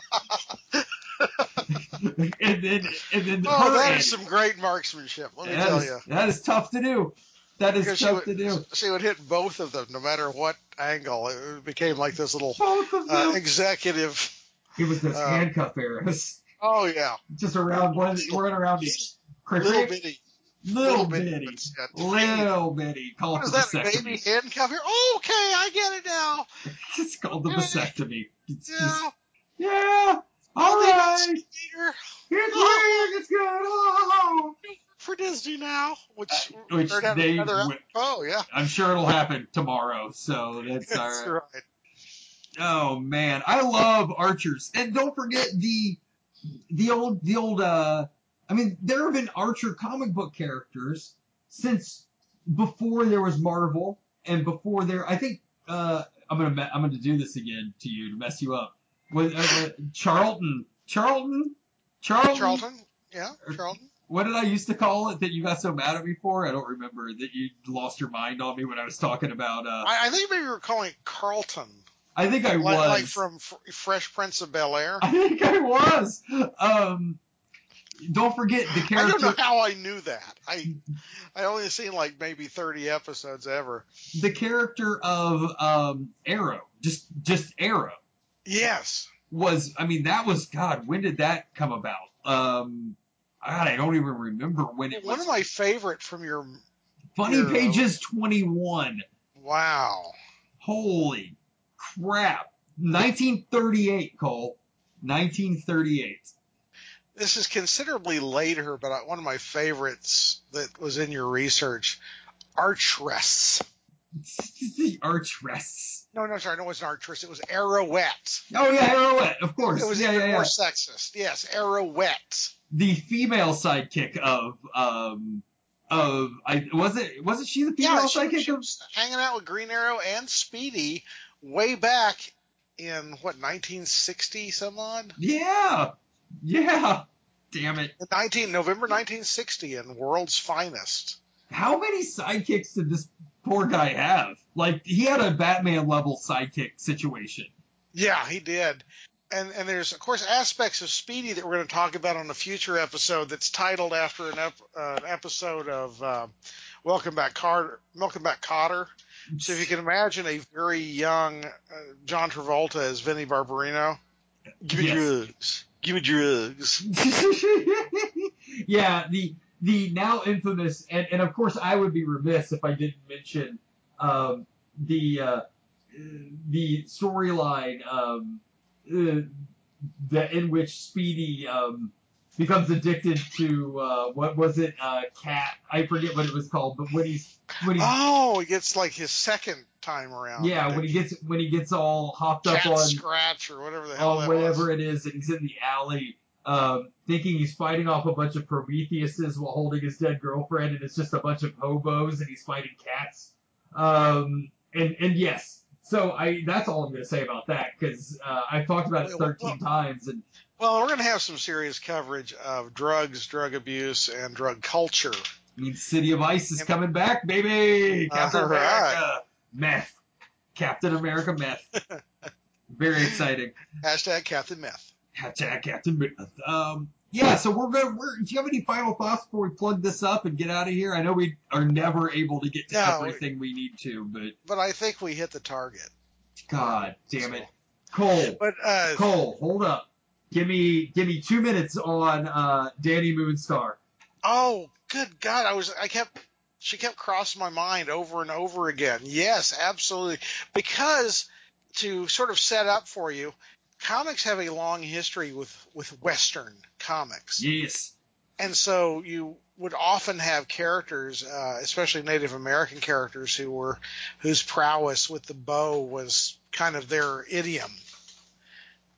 and then and then oh, her that annual. is some great marksmanship. Let me That tell is, you. that is tough to do. That is Because she tough would, to do. she would hit both of them, no matter what angle. It became like this little Both of uh, them. executive. It was those uh, handcuff arrows. Oh yeah, Just around one, run around each. little bitty, Little little bitty. bitty, but, yeah, tiny. Little bitty. Call What it is the that, a baby vasectomy. handcuff here? Oh, okay, I get it now. It's called the Okay. vasectomy. It's Yeah, just, yeah, I'll all leave right. it later. It's Oh, weird. It's good. Oh. for Disney now, which Uh, which they're having they, another. w- Oh yeah, I'm sure it'll happen tomorrow, so that's all that's right. right. Oh man, I love Archers, and don't forget the the old the old. uh I mean, there have been Archer comic book characters since before there was Marvel, and before there, I think uh I'm gonna me- I'm gonna do this again to you to mess you up. Was uh, Charlton Charlton Charlton? Charlton, yeah, Charlton. What did I used to call it that you got so mad at me for? I don't remember. That you lost your mind on me when I was talking about. Uh, I, I think maybe you were calling it Carlton. I think I like, was. Like from F- Fresh Prince of Bel-Air. I think I was. Um, don't forget the character. I don't know how I knew that. I I only seen like maybe thirty episodes ever. The character of um, Arrow, just just Arrow. Yes. Was I mean that was God? When did that come about? Um, God, I don't even remember when it was. One of my favorite from your Funny your, Pages twenty-one. Wow. Holy crap! nineteen thirty-eight, Cole. nineteen thirty-eight. This is considerably later, but one of my favorites that was in your research, Archress. Archress. No, no, sorry, no, it wasn't Archress. It was Arrowette. Oh yeah, Arrowette, of course. It was yeah, even yeah, more yeah. sexist. Yes, Arrowette. The female sidekick of um of I was it wasn't she the female Yeah, she, sidekick she of was hanging out with Green Arrow and Speedy way back in what nineteen sixty some odd. Yeah, yeah. Damn it! nineteen November nineteen sixty in World's Finest. How many sidekicks did this poor guy have? Like he had a Batman level sidekick situation. Yeah, he did. And and there's of course aspects of Speedy that we're going to talk about on a future episode that's titled after an, ep- uh, an episode of uh, Welcome Back Carter, Welcome Back Cotter. So if you can imagine a very young uh, John Travolta as Vinnie Barbarino, give me Yes. drugs, give me drugs. Yeah, the the now infamous and, and of course I would be remiss if I didn't mention um, the uh, the storyline um, uh, that in which Speedy um, becomes addicted to uh, what was it uh, cat I forget what it was called but when he's when he's Oh, he gets like his second time around. yeah when he gets when he gets all hopped Cat up on Scratch or whatever the hell on that whatever was. it is and he's in the alley um, thinking he's fighting off a bunch of Prometheuses while holding his dead girlfriend and it's just a bunch of hobos and he's fighting cats um, and and yes so I that's all I'm going to say about that because uh, I've talked about it thirteen Well, times and Well, we're going to have some serious coverage of drugs, drug abuse, and drug culture. I mean City of Ice is And- coming back baby Captain All America right. meth Captain America meth very exciting. Hashtag Captain Meth. Hashtag Captain Meth. Um, yeah, so we're gonna. We're, do you have any final thoughts before we plug this up and get out of here? I know we are never able to get to No, everything we need to, but But I think we hit the target. God damn it, So- Cole. But uh, Cole, hold up. Give me give me two minutes on uh, Danny Moonstar. oh, good God, I was I kept she kept crossing my mind over and over again. Yes, absolutely. Because to sort of set up for you, comics have a long history with with Western comics. Yes. And so you would often have characters, uh, especially Native American characters, who were whose prowess with the bow was kind of their idiom.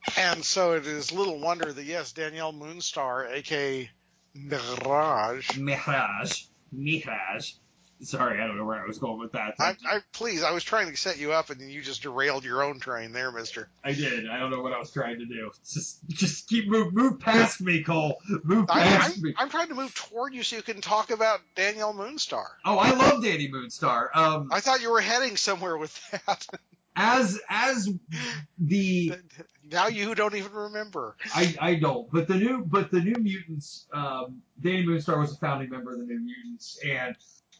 And so it is little wonder that, yes, Danielle Moonstar, a k a. Mirage. Mirage. Mirage. Sorry, I don't know where I was going with that. I, I please, I was trying to set you up, and you just derailed your own train there, Mister. I did. I don't know what I was trying to do. Just, just keep move, move past me, Cole. Move I, past I'm, me. I'm trying to move toward you so you can talk about Danielle Moonstar. Oh, I love Danny Moonstar. Um, I thought you were heading somewhere with that. as as the now you don't even remember. I, I don't, but the new but the New Mutants. Um, Danny Moonstar was a founding member of the New Mutants, and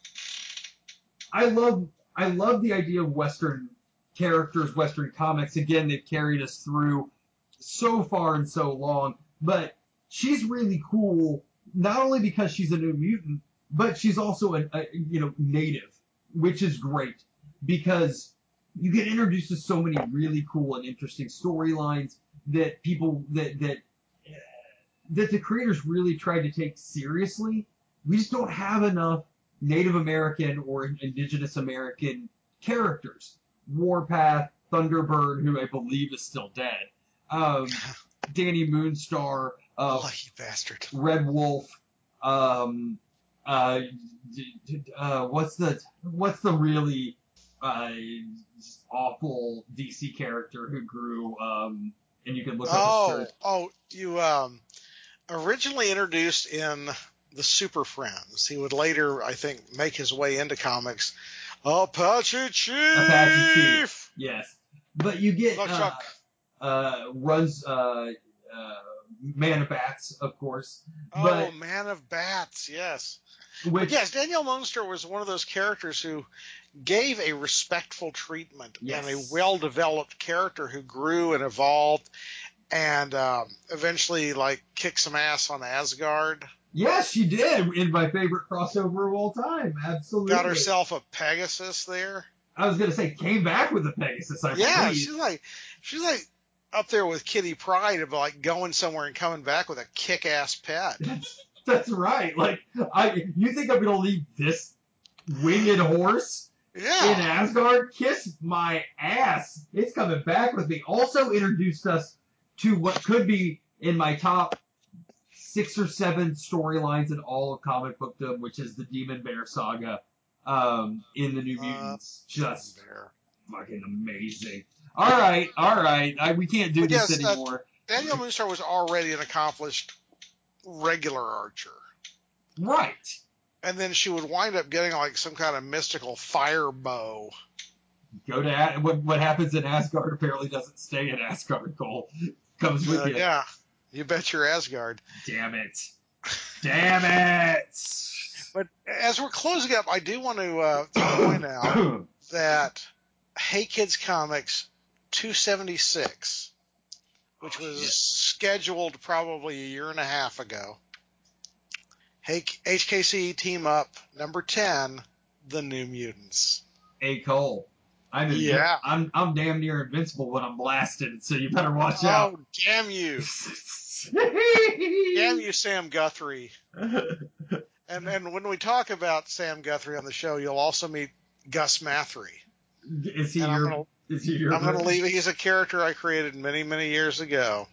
I love I love the idea of Western characters, Western comics. Again, they've carried us through so far and so long, but she's really cool, not only because she's a New Mutant, but she's also a, a you know native, which is great because you get introduced to so many really cool and interesting storylines that people that that that the creators really tried to take seriously. We just don't have enough Native American or Indigenous American characters. Warpath, Thunderbird, who I believe is still dead, um, Danny Moonstar, uh, Lucky bastard. Red Wolf, um, uh, uh, what's the what's the really uh, awful D C character who grew, um, and you can look up Oh, his shirt. oh, you um, originally introduced in the Super Friends. He would later, I think, make his way into comics. Apache Chief. Apache Chief. Yes, but you get Luck uh, Chuck. uh, runs uh, uh, Man of Bats, of course. Oh, But Man of Bats, yes. which But yes, Danielle Moonstar was one of those characters who gave a respectful treatment yes. and a well-developed character who grew and evolved and um, eventually, like, kicked some ass on Asgard. Yes, she did in my favorite crossover of all time. Absolutely. Got herself a Pegasus there. I was gonna say came back with a Pegasus. I Yeah, believe. she's like, she's like up there with Kitty Pryde of like going somewhere and coming back with a kick-ass pet. That's, that's right. Like, I, you think I'm gonna leave this winged horse Yeah. in Asgard? Kiss my ass. It's coming back with me. Also introduced us to what could be in my top six or seven storylines in all of comic bookdom, which is the Demon Bear saga, um, in the New Mutants. Uh, Just Bear. fucking amazing. All right, all right. I, we can't do But this yes, uh, anymore. Danielle Moonstar was already an accomplished regular archer. Right. And then she would wind up getting like some kind of mystical fire bow. Go to what what happens in Asgard apparently doesn't stay in Asgard. Cole comes with Uh, you. yeah, you bet your Asgard. Damn it! Damn it! But as we're closing up, I do want to, uh, to point out that Hey Kids Comics two seventy-six, which was yes. scheduled probably a year and a half ago. Hey, H K C Team Up number ten, The New Mutants. Hey Cole, I'm invi- yeah, I'm I'm damn near invincible when I'm blasted, so you better watch oh, out. Oh damn you! Damn you, Sam Guthrie. and and when we talk about Sam Guthrie on the show, you'll also meet Gus Mathry. Is he and your? I'm gonna, is he your? I'm going to leave. He's a character I created many many years ago.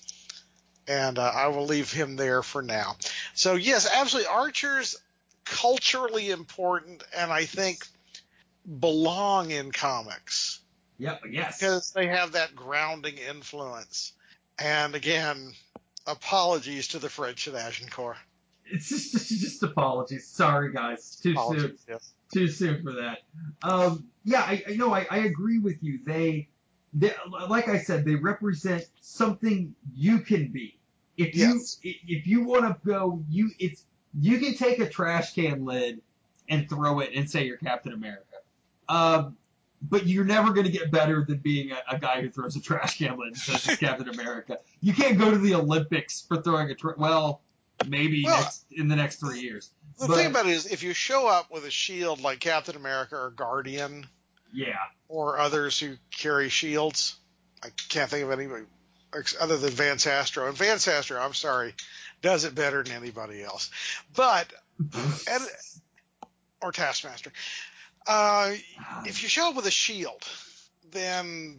And uh, I will leave him there for now. So, yes, absolutely. Archers, culturally important, and I think belong in comics. Yep, yes. Because they have that grounding influence. And again, apologies to the French at Agincourt. It's just, it's just apologies. Sorry, guys. Too apologies, soon. Yes. Too soon for that. Um, yeah, I, I know. I, I agree with you. They, they, like I said, they represent something you can be. If yes. you if you want to go, you it's you can take a trash can lid and throw it and say you're Captain America. Um, but you're never going to get better than being a, a guy who throws a trash can lid and says he's Captain America. You can't go to the Olympics for throwing a tra- well, maybe well, next in the next three years. The but, thing about it is, if you show up with a shield like Captain America or Guardian, yeah, or others who carry shields, I can't think of anybody other than Vance Astro. And Vance Astro, I'm sorry, does it better than anybody else. But, and, or Taskmaster. Uh, if you show up with a shield, then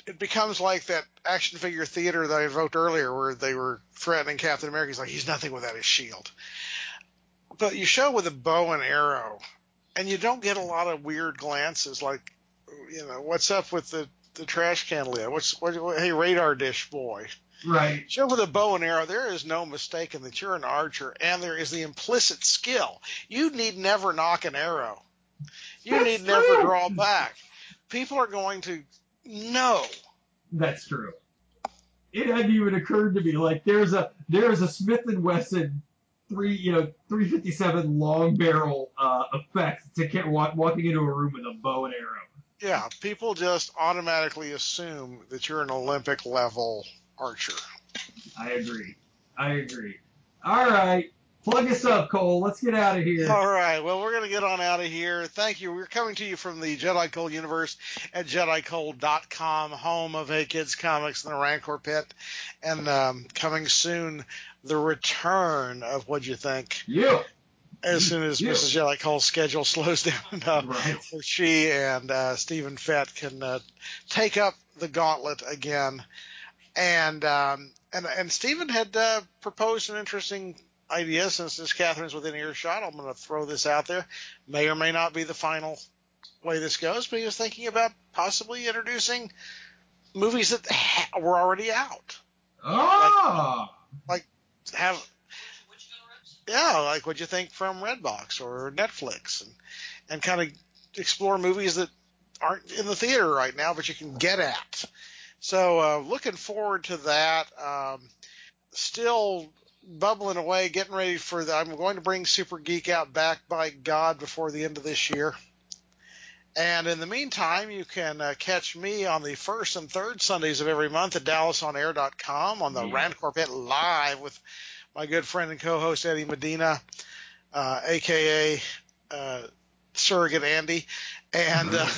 it becomes like that action figure theater that I evoked earlier, where they were threatening Captain America. He's like, he's nothing without his shield. But you show with a bow and arrow, and you don't get a lot of weird glances, like, you know, what's up with the, the trash can lid? What's what, what, hey, radar dish boy? Right. Show with a bow and arrow, there is no mistaking that you're an archer, and there is the implicit skill. You need never knock an arrow. You That's need true. never draw back. People are going to know. That's true. It hadn't even occurred to me. Like, there's a there's a Smith and Wesson three you know three fifty-seven long barrel uh, effect to get walk, walking into a room with a bow and arrow. Yeah, people just automatically assume that you're an Olympic level archer. I agree. I agree. All right. Plug us up, Cole. Let's get out of here. All right. Well, we're going to get on out of here. Thank you. We're coming to you from the Jedi Cole universe at Jedi Cole dot com, home of Hey Kids Comics and the Rancor Pit. And um, coming soon, the return of What'd You Think? You. As soon as You. Missus Jedi Cole's schedule slows down enough, Right. where she and uh, Stephen Fett can uh, take up the gauntlet again. And um, and and Stephen had uh, proposed an interesting idea. Since this Catherine's within earshot, I'm going to throw this out there. May or may not be the final way this goes, but he was thinking about possibly introducing movies that ha- were already out. Oh. Like, like have, yeah, like what you think from Redbox or Netflix, and and kind of explore movies that aren't in the theater right now, but you can get at. So uh, looking forward to that. Um, still bubbling away, getting ready for the. I'm going to bring Super Geek out back by God before the end of this year. And in the meantime, you can uh, catch me on the first and third Sundays of every month at Dallas On Air dot com on the Yeah. Rancor Pit live with my good friend and co-host Eddie Medina, uh, a k a. Uh, Surrogate Andy. And uh,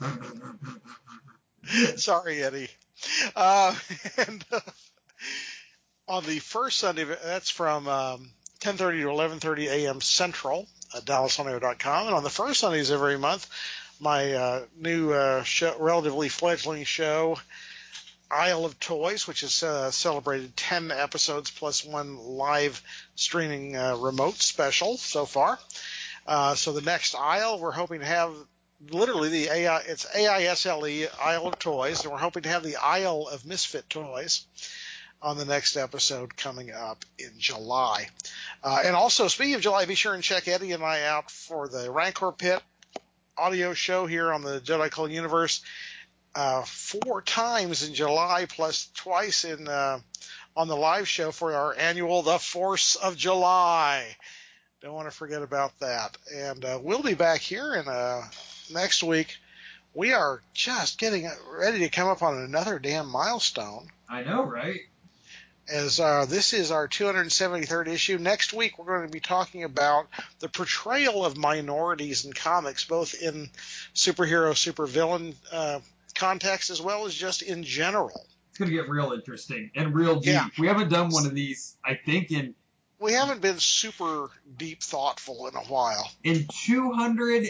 sorry, Eddie. Uh, and uh, on the first Sunday, that's from um, ten thirty to eleven thirty a.m. Central at Dallas On Air dot com. And on the first Sundays of every month, my uh, new uh, show, relatively fledgling show, Isle of Toys, which has uh, celebrated ten episodes plus one live streaming uh, remote special so far. Uh, so the next Isle, we're hoping to have literally the A I, it's A I S L E, Isle of Toys, and we're hoping to have the Isle of Misfit Toys on the next episode coming up in July. Uh, and also, speaking of July, be sure and check Eddie and I out for the Rancor Pit audio show here on the Jedi Cole universe. Uh, four times in July, plus twice in uh, on the live show for our annual The Force of July. Don't want to forget about that. And uh, we'll be back here in uh, next week. We are just getting ready to come up on another damn milestone. I know, right? As uh, this is our two hundred seventy-third issue. Next week, we're going to be talking about the portrayal of minorities in comics, both in superhero, supervillain uh, context, as well as just in general. It's going to get real interesting and real deep. Yeah. We haven't done one of these, I think, in We haven't been super deep thoughtful in a while. in two hundred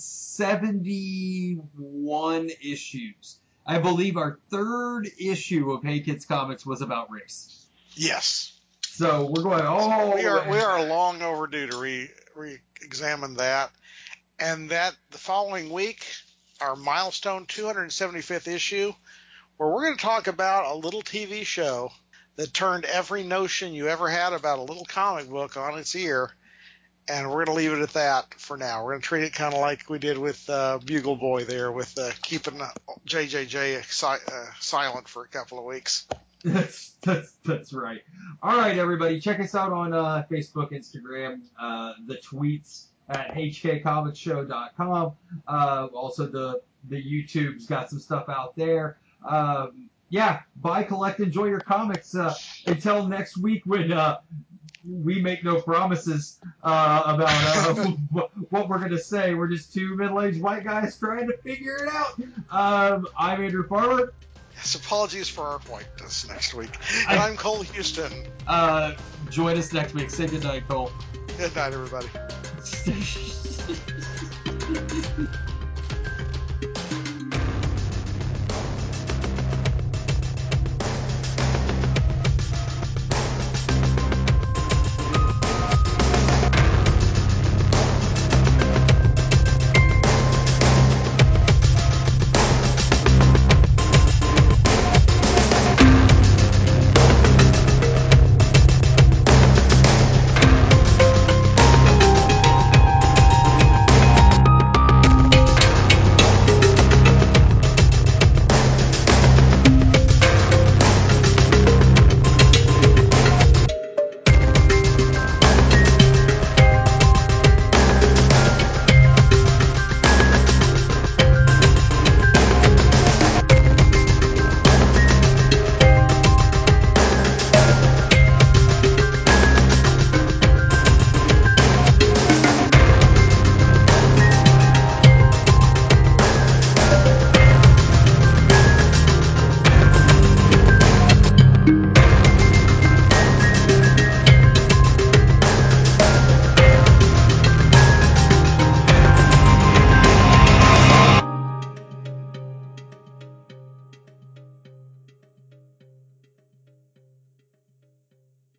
seventy-one issues. I believe our third issue of Hey Kids Comics was about race. Yes. So we're going, oh, We are we are long overdue to re re-examine that. And that the following week, our milestone two hundred seventy-fifth issue, where we're going to talk about a little T V show that turned every notion you ever had about a little comic book on its ear. And we're going to leave it at that for now. We're going to treat it kind of like we did with uh, Bugle Boy there, with uh, keeping J J J si- uh, silent for a couple of weeks. That's, that's, that's right. All right, everybody. Check us out on uh, Facebook, Instagram, uh, the tweets at H K Comics Show dot com. Uh, also, the, the YouTube's got some stuff out there. Um, yeah, buy, collect, enjoy your comics. Uh, until next week when uh, we make no promises uh, about uh, what we're going to say. We're just two middle-aged white guys trying to figure it out. Um, I'm Andrew Farmer. Yes, apologies for our whiteness next week. And I- I'm Cole Houston. Uh, join us next week. Say goodnight, Cole. Good night, everybody.